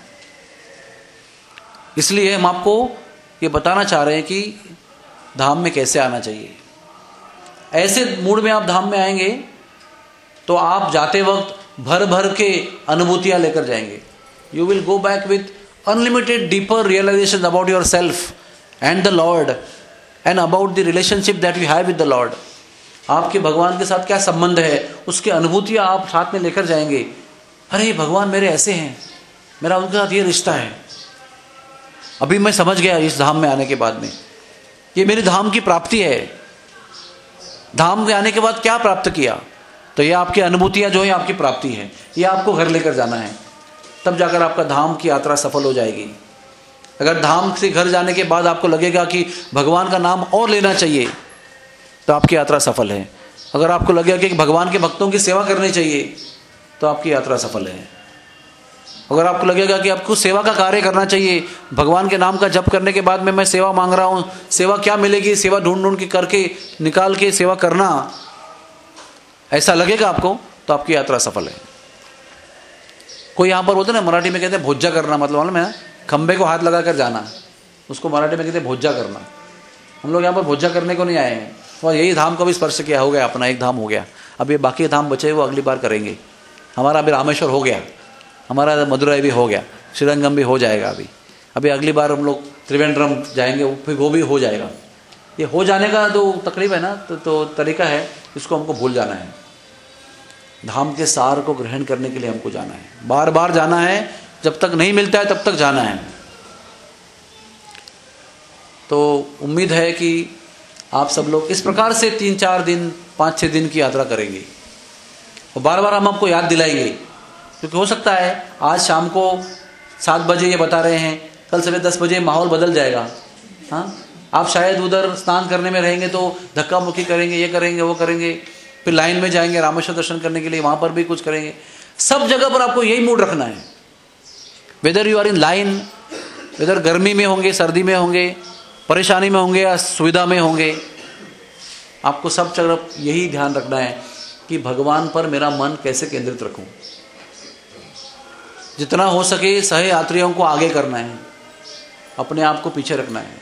इसलिए हम आपको ये बताना चाह रहे हैं कि धाम में कैसे आना चाहिए। ऐसे मूड में आप धाम में आएंगे तो आप जाते वक्त भर भर के अनुभूतियां लेकर जाएंगे। You will go back with unlimited deeper realisation about your self and the lord, and about the relationship that we have with the Lord. आपके भगवान के साथ क्या संबंध है, उसकी अनुभूतियाँ आप साथ में लेकर जाएंगे। अरे भगवान मेरे ऐसे हैं, मेरा उनके साथ ये रिश्ता है। अभी मैं समझ गया इस धाम में आने के बाद में, ये मेरे धाम की प्राप्ति है। धाम में आने के बाद क्या प्राप्त किया, तो ये आपकी अनुभूतियाँ जो है आपकी प्राप्ति है, ये आपको घर लेकर जाना है, तब जाकर आपका धाम की यात्रा सफल हो जाएगी। अगर धाम से घर जाने के बाद आपको लगेगा कि भगवान का नाम और लेना चाहिए, तो आपकी यात्रा सफल है। अगर आपको लगेगा कि भगवान के भक्तों की सेवा करनी चाहिए, तो आपकी यात्रा सफल है। अगर आपको लगेगा कि आपको सेवा का कार्य करना चाहिए, भगवान के नाम का जप करने के बाद में मैं सेवा मांग रहा हूँ, सेवा क्या मिलेगी, सेवा ढूंढ के करके निकाल के सेवा करना, ऐसा लगेगा आपको, तो आपकी यात्रा सफल है। कोई यहाँ पर बोलते ना, मराठी में कहते हैं भोज्जा करना, मतलब मालूम है, खंबे को हाथ लगा कर जाना, उसको मराठी में कहते हैं भोज्जा करना। हम लोग यहाँ पर भोज्जा करने को नहीं आए हैं, और यही धाम को भी स्पर्श किया, हो गया अपना एक धाम हो गया। अब ये बाकी धाम बचे वो अगली बार करेंगे। हमारा अभी रामेश्वर हो गया, हमारा मदुरई भी हो गया, श्रीरंगम भी हो जाएगा। अभी अगली बार हम लोग त्रिवेंद्रम जाएंगे, फिर वो भी हो जाएगा। ये हो जाने का जो तकलीफ है ना, तो तरीका है, इसको हमको भूल जाना है। धाम के सार को ग्रहण करने के लिए हमको जाना है, बार बार जाना है, जब तक नहीं मिलता है तब तक जाना है। तो उम्मीद है कि आप सब लोग इस प्रकार से 3-4 दिन 5-6 दिन की यात्रा करेंगे, और बार बार हम आपको याद दिलाएंगे। क्योंकि हो सकता है आज शाम को 7 बजे ये बता रहे हैं, कल सुबह 10 बजे माहौल बदल जाएगा। हाँ, आप शायद उधर स्नान करने में रहेंगे तो धक्का मुक्की करेंगे, ये करेंगे वो करेंगे, फिर लाइन में जाएंगे रामेश्वर दर्शन करने के लिए, वहाँ पर भी कुछ करेंगे। सब जगह पर आपको यही मूड रखना है, whether you are in line, whether गर्मी में होंगे, सर्दी में होंगे, परेशानी में होंगे या सुविधा में होंगे, आपको सब जगह यही ध्यान रखना है कि भगवान पर मेरा मन कैसे केंद्रित रखूं। जितना हो सके सह यात्रियों को आगे करना है, अपने आप को पीछे रखना है।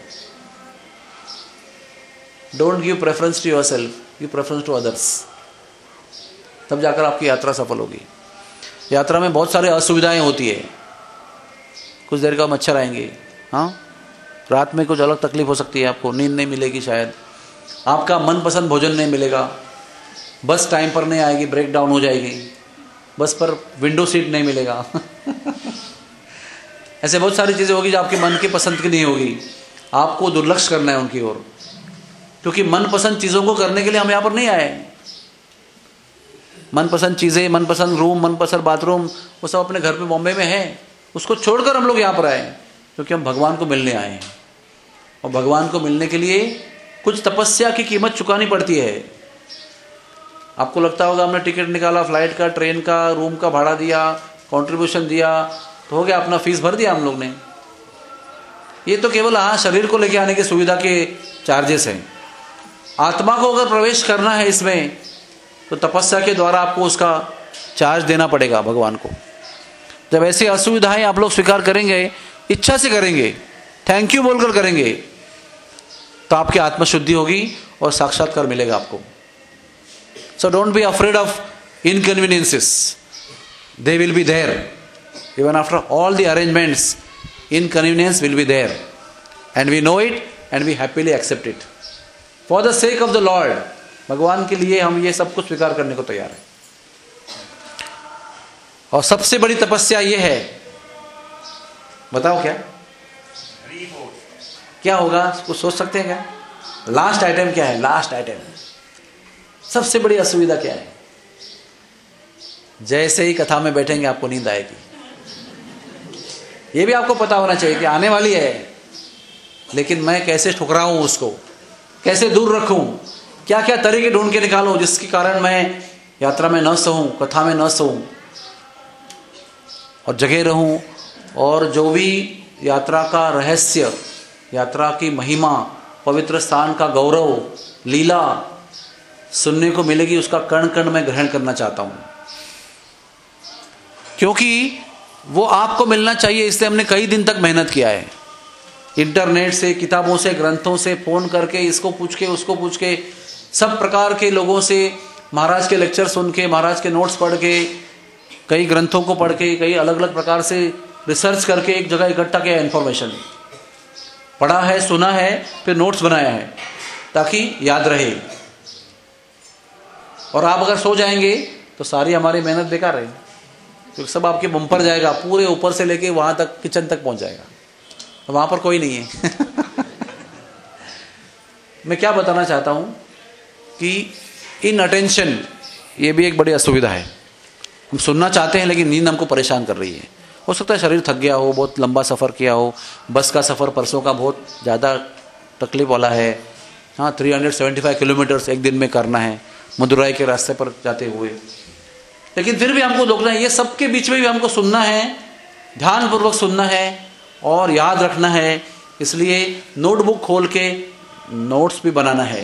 Don't give preference to your self, give preference to others, तब जाकर आपकी यात्रा सफल होगी। यात्रा में बहुत सारे असुविधाएं होती है, कुछ देर का मच्छर आएंगे, हाँ, रात में कुछ अलग तकलीफ हो सकती है, आपको नींद नहीं मिलेगी, शायद आपका मनपसंद भोजन नहीं मिलेगा, बस टाइम पर नहीं आएगी, ब्रेक डाउन हो जाएगी, बस पर विंडो सीट नहीं मिलेगा ऐसे बहुत सारी चीज़ें होगी जो आपके मन की पसंद की नहीं होगी, आपको दुर्लक्ष्य करना है उनकी ओर, क्योंकि मनपसंद चीज़ों को करने के लिए हम यहाँ पर नहीं आए। मनपसंद चीज़ें, मनपसंद रूम, मनपसंद बाथरूम, वो सब अपने घर पे बॉम्बे में है, उसको छोड़कर हम लोग यहाँ पर आए, क्योंकि हम भगवान को मिलने आए हैं। और भगवान को मिलने के लिए कुछ तपस्या की कीमत चुकानी पड़ती है। आपको लगता होगा हमने टिकट निकाला, फ्लाइट का, ट्रेन का, रूम का भाड़ा दिया, कंट्रीब्यूशन दिया, तो हो गया, अपना फीस भर दिया हम लोग ने। ये तो केवल हाँ शरीर को लेके आने की सुविधा के चार्जेस हैं। आत्मा को अगर प्रवेश करना है इसमें, तो तपस्या के द्वारा आपको उसका चार्ज देना पड़ेगा भगवान को। जब ऐसी असुविधाएं आप लोग स्वीकार करेंगे, इच्छा से करेंगे, थैंक यू बोलकर करेंगे, तो आपकी आत्मशुद्धि होगी और साक्षात्कार मिलेगा आपको। So don't be afraid of inconveniences, they will be there even after all the arrangements. Inconvenience will be there and we know it and we happily accept it for the sake of the lord. भगवान के लिए हम ये सब कुछ स्वीकार करने को तैयार हैं। और सबसे बड़ी तपस्या ये है, बताओ क्या होगा, कुछ सोच सकते हैं क्या? लास्ट आइटम क्या है? लास्ट आइटम सबसे बड़ी असुविधा क्या है? जैसे ही कथा में बैठेंगे आपको नींद आएगी। ये भी आपको पता होना चाहिए कि आने वाली है, लेकिन मैं कैसे ठुकराऊं उसको, कैसे दूर रखूं, क्या क्या तरीके ढूंढ के निकालूं जिसके कारण मैं यात्रा में न सोऊं, कथा में न सोऊं और जगे रहूं। और जो भी यात्रा का रहस्य, यात्रा की महिमा, पवित्र स्थान का गौरव, लीला सुनने को मिलेगी, उसका कण कण में ग्रहण करना चाहता हूं, क्योंकि वो आपको मिलना चाहिए। इसलिए हमने कई दिन तक मेहनत किया है, इंटरनेट से, किताबों से, ग्रंथों से, फोन करके, इसको पूछ के, उसको पूछ के, सब प्रकार के लोगों से, महाराज के लेक्चर सुन के, महाराज के नोट्स पढ़ के, कई ग्रंथों को पढ़ के, कई अलग अलग प्रकार से रिसर्च करके एक जगह इकट्ठा किया, इन्फॉर्मेशन पढ़ा है, सुना है, फिर नोट्स बनाया है ताकि याद रहे। और आप अगर सो जाएंगे तो सारी हमारी मेहनत बेकार है, क्योंकि सब आपके बम्पर जाएगा, पूरे ऊपर से लेके वहाँ तक किचन तक पहुँच जाएगा, तो वहाँ पर कोई नहीं है। मैं क्या बताना चाहता हूँ कि इन अटेंशन ये भी एक बड़ी असुविधा है। हम सुनना चाहते हैं लेकिन नींद हमको परेशान कर रही है। हो सकता है शरीर थक गया हो, बहुत लंबा सफ़र किया हो, बस का सफ़र परसों का बहुत ज़्यादा तकलीफ वाला है। हाँ, 375 किलोमीटर्स एक दिन में करना है मदुराई के रास्ते पर जाते हुए, लेकिन फिर भी हमको रोकना है। ये सब के बीच में भी हमको सुनना है, ध्यानपूर्वक सुनना है और याद रखना है। इसलिए नोटबुक खोल के नोट्स भी बनाना है।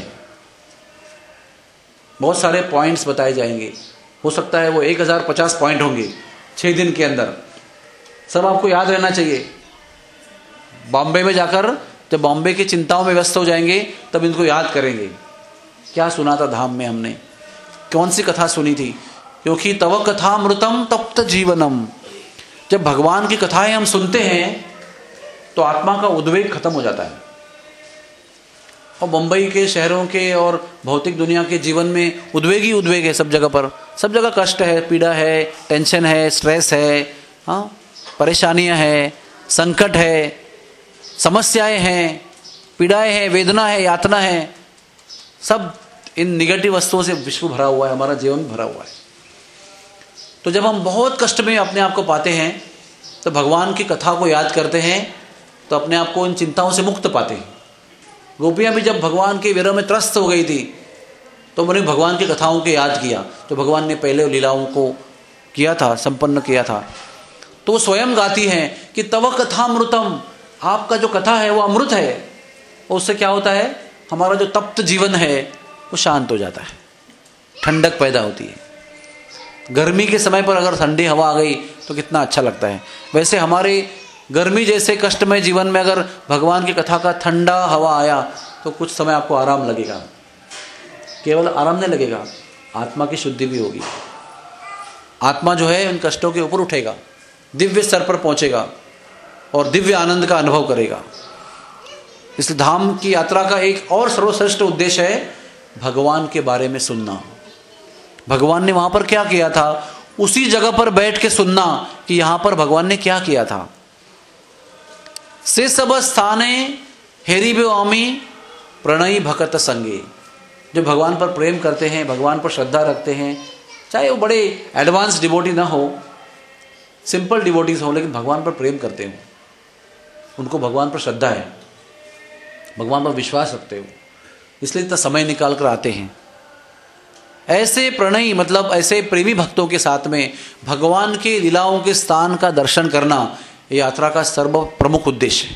बहुत सारे पॉइंट्स बताए जाएंगे, हो सकता है वो 1050 पॉइंट होंगे 6 दिन के अंदर, सब आपको याद रहना चाहिए। बॉम्बे में जाकर जब बॉम्बे की चिंताओं में व्यस्त हो जाएंगे तब इनको याद करेंगे, क्या सुना था धाम में हमने, कौन सी कथा सुनी थी। क्योंकि तव कथामृतम तप्त जीवनम, जब भगवान की कथाएं हम सुनते हैं तो आत्मा का उद्वेग खत्म हो जाता है। और बम्बई के शहरों के और भौतिक दुनिया के जीवन में उद्वेग ही उद्वेग है, सब जगह पर, सब जगह कष्ट है, पीड़ा है, टेंशन है, स्ट्रेस है, हाँ, परेशानियां हैं, संकट है, समस्याएं हैं, पीड़ाएं हैं, वेदना है, यातना है, सब इन निगेटिव वस्तुओं से विश्व भरा हुआ है, हमारा जीवन भरा हुआ है। तो जब हम बहुत कष्ट में अपने आप को पाते हैं तो भगवान की कथा को याद करते हैं तो अपने आप को इन चिंताओं से मुक्त पाते हैं। गोपियाँ भी जब भगवान के विरह में त्रस्त हो गई थी तो उन्होंने भगवान की कथाओं को याद किया, जो भगवान ने पहले लीलाओं को किया था, संपन्न किया था। तो वो स्वयं गाती हैं कि तव कथामृतम, आपका जो कथा है वो अमृत है। और उससे क्या होता है, हमारा जो तप्त जीवन है वो शांत हो जाता है, ठंडक पैदा होती है। गर्मी के समय पर अगर ठंडी हवा आ गई तो कितना अच्छा लगता है। वैसे हमारे गर्मी जैसे कष्टमय जीवन में अगर भगवान की कथा का ठंडा हवा आया तो कुछ समय आपको आराम लगेगा। केवल आराम नहीं लगेगा, आत्मा की शुद्धि भी होगी। आत्मा जो है उन कष्टों के ऊपर उठेगा, दिव्य स्तर पर पहुंचेगा और दिव्य आनंद का अनुभव करेगा। इसलिए धाम की यात्रा का एक और सर्वश्रेष्ठ उद्देश्य है भगवान के बारे में सुनना। भगवान ने वहां पर क्या किया था, उसी जगह पर बैठ के सुनना कि यहां पर भगवान ने क्या किया था। से सब स्थाने हेरी बेआमी प्रणयी भक्त संगे, जो भगवान पर प्रेम करते हैं, भगवान पर श्रद्धा रखते हैं, चाहे वो बड़े एडवांस डिवोटी ना हो, सिंपल डिवोटीज हो, लेकिन भगवान पर प्रेम करते हो, उनको भगवान पर श्रद्धा है, भगवान पर विश्वास रखते हो, इसलिए इतना समय निकाल कर आते हैं। ऐसे प्रणयी मतलब ऐसे प्रेमी भक्तों के साथ में भगवान के लीलाओं के स्थान का दर्शन करना ये यात्रा का सर्व प्रमुख उद्देश्य है।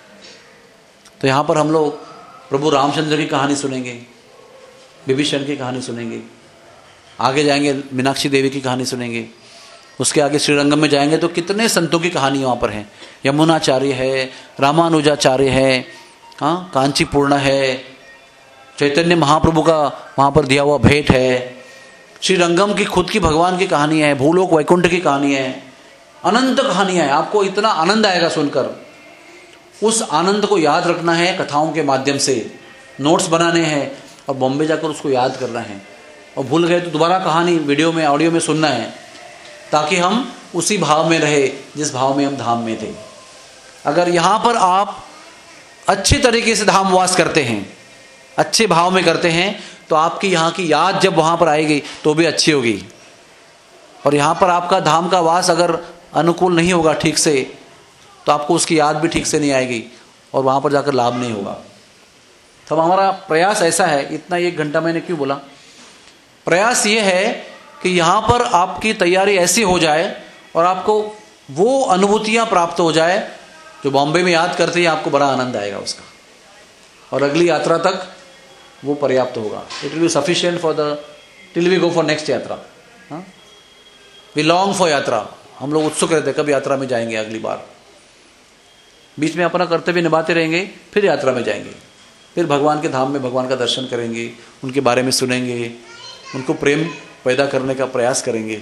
तो यहाँ पर हम लोग प्रभु रामचंद्र की कहानी सुनेंगे, विभीषण की कहानी सुनेंगे, आगे जाएंगे मीनाक्षी देवी की कहानी सुनेंगे, उसके आगे श्रीरंगम में जाएंगे तो कितने संतों की कहानी वहाँ पर है। यमुनाचार्य है, रामानुजाचार्य है, हाँ, कांचीपूर्ण है, चैतन्य महाप्रभु का वहाँ पर दिया हुआ भेंट है, श्रीरंगम की खुद की भगवान की कहानी है, भूलोक वैकुंठ की कहानी है, अनंत कहानियाँ हैं। आपको इतना आनंद आएगा सुनकर। उस आनंद को याद रखना है कथाओं के माध्यम से, नोट्स बनाने हैं और बॉम्बे जाकर उसको याद करना है। और भूल गए तो दोबारा कहानी वीडियो में ऑडियो में सुनना है, ताकि हम उसी भाव में रहे जिस भाव में हम धाम में थे। अगर यहाँ पर आप अच्छे तरीके से धाम वास करते हैं, अच्छे भाव में करते हैं, तो आपकी यहाँ की याद जब वहाँ पर आएगी तो भी अच्छी होगी। और यहाँ पर आपका धाम का वास अगर अनुकूल नहीं होगा ठीक से, तो आपको उसकी याद भी ठीक से नहीं आएगी और वहाँ पर जाकर लाभ नहीं होगा। तो हमारा प्रयास ऐसा है, इतना 1 घंटा मैंने क्यों बोला, प्रयास ये है कि यहाँ पर आपकी तैयारी ऐसी हो जाए और आपको वो अनुभूतियाँ प्राप्त हो जाए जो बॉम्बे में याद करते ही आपको बड़ा आनंद आएगा उसका, और अगली यात्रा तक वो पर्याप्त होगा। It will be sufficient for the till we go for next yatra. We long for yatra, हम लोग उत्सुक रहते हैं कब यात्रा में जाएंगे अगली बार। बीच में अपना कर्तव्य निभाते रहेंगे, फिर यात्रा में जाएंगे, फिर भगवान के धाम में भगवान का दर्शन करेंगे, उनके बारे में सुनेंगे, उनको प्रेम पैदा करने का प्रयास करेंगे।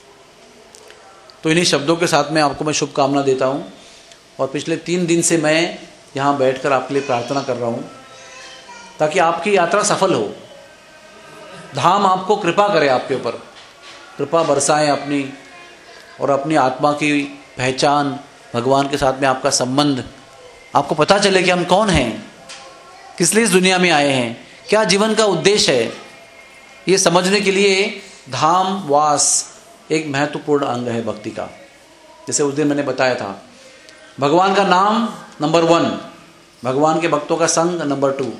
तो इन्हीं शब्दों के साथ में आपको मैं शुभकामना देता हूँ। और पिछले 3 दिन से मैं यहाँ बैठकर आपके लिए प्रार्थना कर रहा हूँ ताकि आपकी यात्रा सफल हो। धाम आपको कृपा करे, आपके ऊपर कृपा बरसाएं अपनी, और अपनी आत्मा की पहचान, भगवान के साथ में आपका संबंध, आपको पता चले कि हम कौन हैं, किस लिए इस दुनिया में आए हैं, क्या जीवन का उद्देश्य है। ये समझने के लिए धाम वास एक महत्वपूर्ण अंग है भक्ति का। जैसे उस दिन मैंने बताया था, भगवान का नाम नंबर 1, भगवान के भक्तों का संग नंबर 2,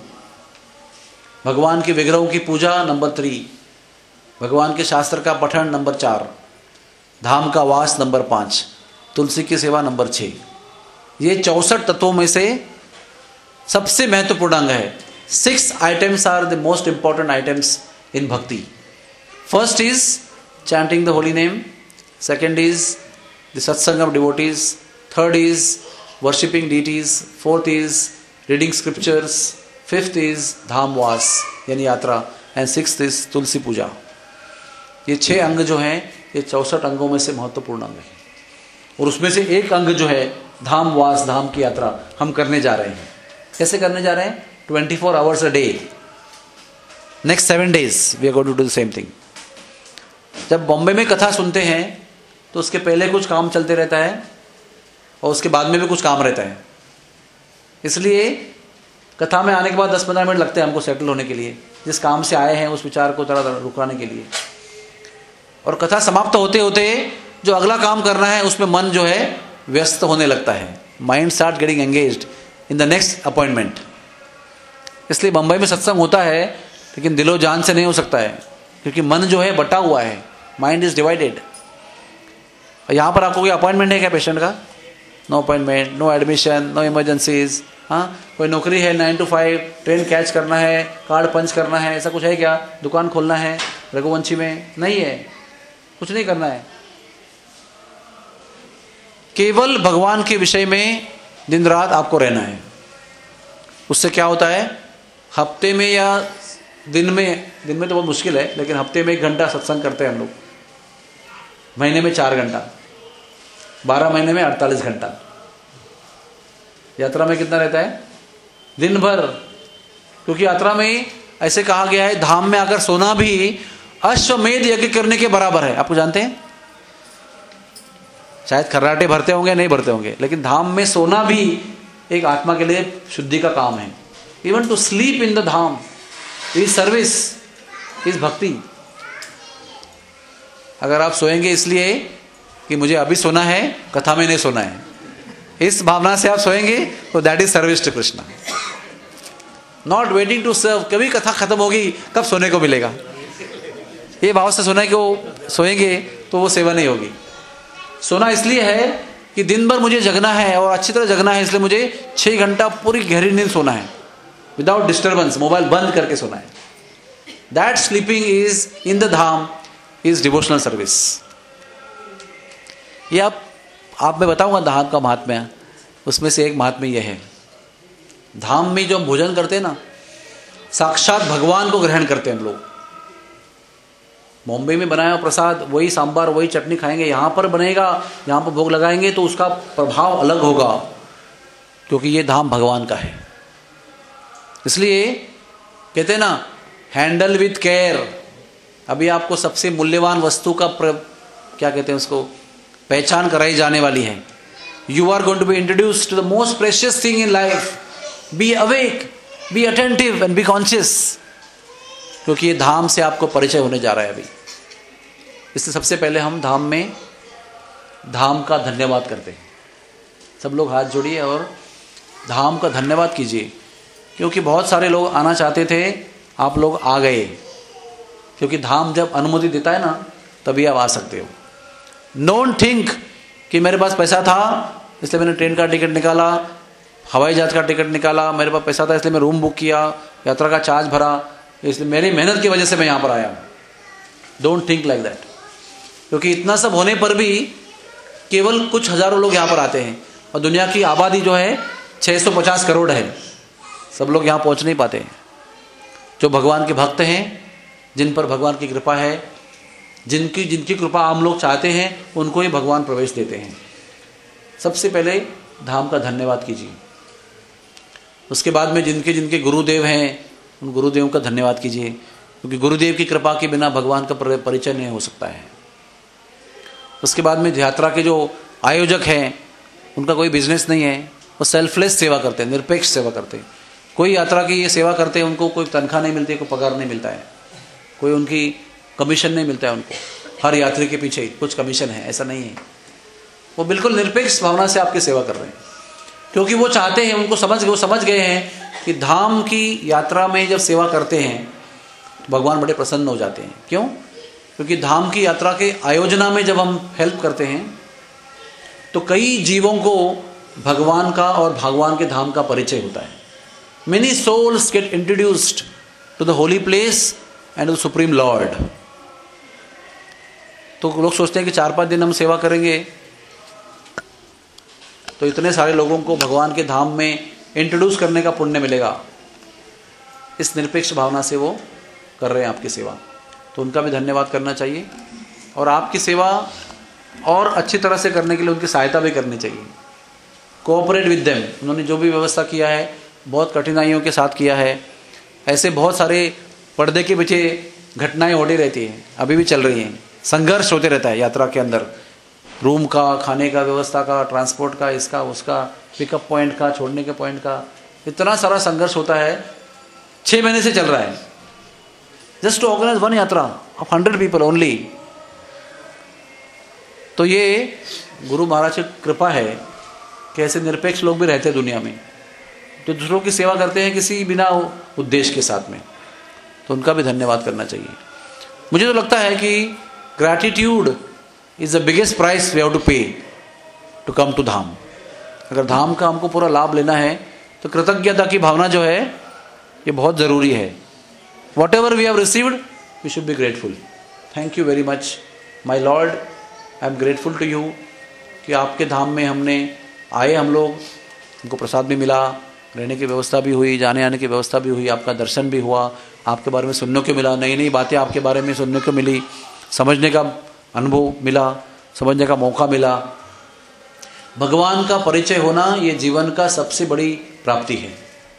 भगवान के विग्रहों की पूजा नंबर 3, भगवान के शास्त्र का पठन नंबर 4, धाम का वास नंबर 5, तुलसी की सेवा नंबर 6। ये 64 तत्वों में से सबसे महत्वपूर्ण अंग है। 6 items are the most important items in bhakti. First is chanting the holy name, second is the satsang of devotees, third is worshipping deities, fourth is reading scriptures, fifth is dham vas यानी यात्रा, and sixth is तुलसी पूजा। ये 6 अंग जो हैं ये 64 अंगों में से महत्वपूर्ण अंग है, और उसमें से एक अंग जो है धाम वास, धाम की यात्रा हम करने जा रहे हैं। कैसे करने जा रहे हैं? 24 hours a day, next 7 days we are going to do the same thing। जब बॉम्बे में कथा सुनते हैं तो उसके पहले कुछ काम चलते रहता है और उसके बाद में भी कुछ काम रहता है, इसलिए कथा में आने के बाद 10-15 मिनट लगते हैं हमको सेटल होने के लिए, जिस काम से आए हैं उस विचार को थोड़ा रुकाने के लिए। और कथा समाप्त होते होते जो अगला काम करना है उसमें मन जो है व्यस्त होने लगता है, mind start getting engaged in the next appointment. इसलिए बम्बई में सत्संग होता है लेकिन दिलो जान से नहीं हो सकता है, क्योंकि मन जो है बटा हुआ है, माइंड इज डिवाइडेड। यहाँ पर आपको कोई अपॉइंटमेंट है क्या पेशेंट का? No appointment, no admission, no emergencies. हाँ, कोई नौकरी है 9 to 5, ट्रेन कैच करना है, कार्ड पंच करना है, ऐसा कुछ है क्या? दुकान खोलना है रघुवंशी में? नहीं है, कुछ नहीं करना है। केवल भगवान के विषय में दिन रात आपको रहना है। उससे क्या होता है, हफ्ते में या दिन में तो बहुत मुश्किल है, लेकिन हफ्ते में 1 घंटा सत्संग करते हैं हम लोग, महीने में 4 घंटा, 12 महीने में 48 घंटा। यात्रा में कितना रहता है? दिन भर। क्योंकि यात्रा में ऐसे कहा गया है, धाम में आकर सोना भी अश्वमेध यज्ञ करने के बराबर है। आपको जानते हैं? शायद खर्राटे भरते होंगे, नहीं भरते होंगे, लेकिन धाम में सोना भी एक आत्मा के लिए शुद्धि का काम है। Even to sleep in the dham is service, is bhakti. अगर आप सोएंगे इसलिए कि मुझे अभी सोना है, कथा में नहीं सोना है, इस भावना से आप सोएंगे तो that is service to Krishna, not waiting to serve. कभी कथा खत्म होगी, कब सोने को मिलेगा, ये भाव से सोना है कि वो सोएंगे तो वो सेवा नहीं होगी। सोना इसलिए है कि दिन भर मुझे जगना है और अच्छी तरह जगना है, इसलिए मुझे 6 घंटा पूरी गहरी नींद सोना है, विदाउट डिस्टर्बेंस, मोबाइल बंद करके सोना है। That sleeping is in the dham is devotional service. ये आप मैं बताऊंगा धाम का महात्म्य, उसमें से एक महात्म्य यह है, धाम में जो हम भोजन करते हैं ना, साक्षात भगवान को ग्रहण करते हैं हम लोग। बॉम्बे में बनाया प्रसाद, वही सांबार वही चटनी खाएंगे, यहाँ पर बनेगा, यहाँ पर भोग लगाएंगे तो उसका प्रभाव अलग होगा, क्योंकि ये धाम भगवान का है। इसलिए कहते हैं ना, हैंडल विथ केयर। अभी आपको सबसे मूल्यवान वस्तु का क्या कहते हैं उसको, पहचान कराई जाने वाली है। You are going to be introduced to the most precious thing in life. Be awake, be attentive and be conscious, क्योंकि ये धाम से आपको परिचय होने जा रहा है अभी। इसलिए सबसे पहले हम धाम में धाम का धन्यवाद करते हैं। सब लोग हाथ जोड़िए और धाम का धन्यवाद कीजिए, क्योंकि बहुत सारे लोग आना चाहते थे, आप लोग आ गए। क्योंकि धाम जब अनुमति देता है ना, तभी आप आ सकते हो। डोंट थिंक कि मेरे पास पैसा था इसलिए मैंने ट्रेन का टिकट निकाला, हवाई जहाज का टिकट निकाला, मेरे पास पैसा था इसलिए मैं रूम बुक किया, यात्रा का चार्ज भरा, इसलिए मेरी मेहनत की वजह से मैं यहाँ पर आया। Don't think like that. क्योंकि इतना सब होने पर भी केवल कुछ हजारों लोग यहाँ पर आते हैं, और दुनिया की आबादी जो है 650 करोड़ है। सब लोग यहाँ पहुँच नहीं पाते। जो भगवान के भक्त हैं, जिन पर भगवान की कृपा है, जिनकी कृपा हम लोग चाहते हैं, उनको ही भगवान प्रवेश देते हैं। सबसे पहले धाम का धन्यवाद कीजिए। उसके बाद में जिनके गुरुदेव हैं, उन गुरुदेवों का धन्यवाद कीजिए, क्योंकि गुरुदेव की कृपा के बिना भगवान का परिचय नहीं हो सकता है। उसके बाद में यात्रा के जो आयोजक हैं उनका कोई बिजनेस नहीं है, वो सेल्फलेस सेवा करते हैं, निरपेक्ष सेवा करते हैं। कोई यात्रा की ये सेवा करते हैं, उनको कोई तनख्वाह नहीं मिलती, कोई पगार नहीं मिलता है, कोई उनकी कमीशन नहीं मिलता है उनको। हर यात्री के पीछे कुछ कमीशन है, ऐसा नहीं है। वो बिल्कुल निरपेक्ष भावना से आपकी सेवा कर रहे हैं, क्योंकि वो चाहते हैं, उनको वो समझ गए हैं कि धाम की यात्रा में जब सेवा करते हैं तो भगवान बड़े प्रसन्न हो जाते हैं। क्यों? क्योंकि धाम की यात्रा के आयोजना में जब हम हेल्प करते हैं तो कई जीवों को भगवान का और भगवान के धाम का परिचय होता है। Many souls get introduced to the holy place and to the Supreme Lord. तो लोग सोचते हैं कि 4-5 दिन हम सेवा करेंगे तो इतने सारे लोगों को भगवान के धाम में इंट्रोड्यूस करने का पुण्य मिलेगा। इस निरपेक्ष भावना से वो कर रहे हैं आपकी सेवा, तो उनका भी धन्यवाद करना चाहिए। और आपकी सेवा और अच्छी तरह से करने के लिए उनकी सहायता भी करनी चाहिए। Cooperate with them. उन्होंने जो भी व्यवस्था किया है बहुत कठिनाइयों के साथ किया है। ऐसे बहुत सारे पर्दे के पीछे घटनाएं होती रहती हैं, अभी भी चल रही हैं। संघर्ष होते रहता है यात्रा के अंदर, रूम का, खाने का, व्यवस्था का, ट्रांसपोर्ट का, इसका उसका, पिकअप पॉइंट का, छोड़ने के पॉइंट का, इतना सारा संघर्ष होता है। 6 महीने से चल रहा है just to organise one yatra of 100 people only. तो ये गुरु महाराज की कृपा है कि ऐसे निरपेक्ष लोग भी रहते हैं दुनिया में, जो दूसरों की सेवा करते हैं किसी बिना उद्देश्य के साथ में, तो उनका भी धन्यवाद करना चाहिए। मुझे तो लगता है कि gratitude is the biggest price we have to pay to come to dham. अगर धाम का हमको पूरा लाभ लेना है तो कृतज्ञता की भावना जो है ये बहुत ज़रूरी है। Whatever we have received we should be grateful. Thank you very much my lord, I am grateful to you कि आपके धाम में हमने आए, हम लोग, हमको प्रसाद भी मिला, रहने की व्यवस्था भी हुई, जाने आने की व्यवस्था भी हुई, आपका दर्शन भी हुआ, आपके बारे में सुनने को मिला, नई नई बातें आपके बारे में सुनने को मिली, समझने का अनुभव मिला, समझने का मौका मिला। भगवान का परिचय होना ये जीवन का सबसे बड़ी प्राप्ति है।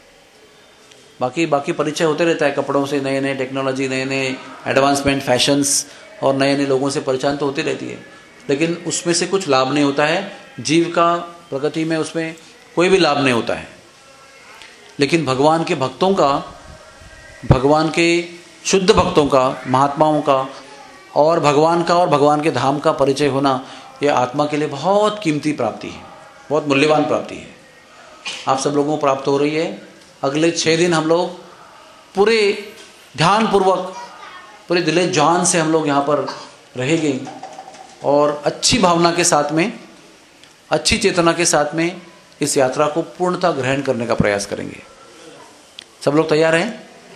बाकी परिचय होते रहता है कपड़ों से, नए नए टेक्नोलॉजी, नए नए एडवांसमेंट, फैशंस और नए नए लोगों से पहचान तो होती रहती है, लेकिन उसमें से कुछ लाभ नहीं होता है। जीव का प्रगति में उसमें कोई भी लाभ नहीं होता है। लेकिन भगवान के भक्तों का, भगवान के शुद्ध भक्तों का, महात्माओं का और भगवान का और भगवान के धाम का परिचय होना यह आत्मा के लिए बहुत कीमती प्राप्ति है, बहुत मूल्यवान प्राप्ति है। आप सब लोगों को प्राप्त हो रही है। अगले 6 दिन हम लोग पूरे ध्यानपूर्वक, पूरे दिले जान से हम लोग यहाँ पर रहेंगे और अच्छी भावना के साथ में, अच्छी चेतना के साथ में इस यात्रा को पूर्णतः ग्रहण करने का प्रयास करेंगे। सब लोग तैयार हैं?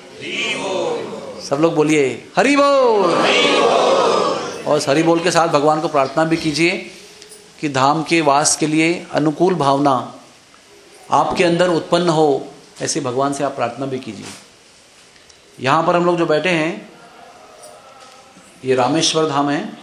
सब लोग बोलिए हरि बोल। और इस हरि बोल के साथ भगवान को प्रार्थना भी कीजिए कि धाम के वास के लिए अनुकूल भावना आपके अंदर उत्पन्न हो, ऐसे भगवान से आप प्रार्थना भी कीजिए। यहाँ पर हम लोग जो बैठे हैं ये रामेश्वर धाम है।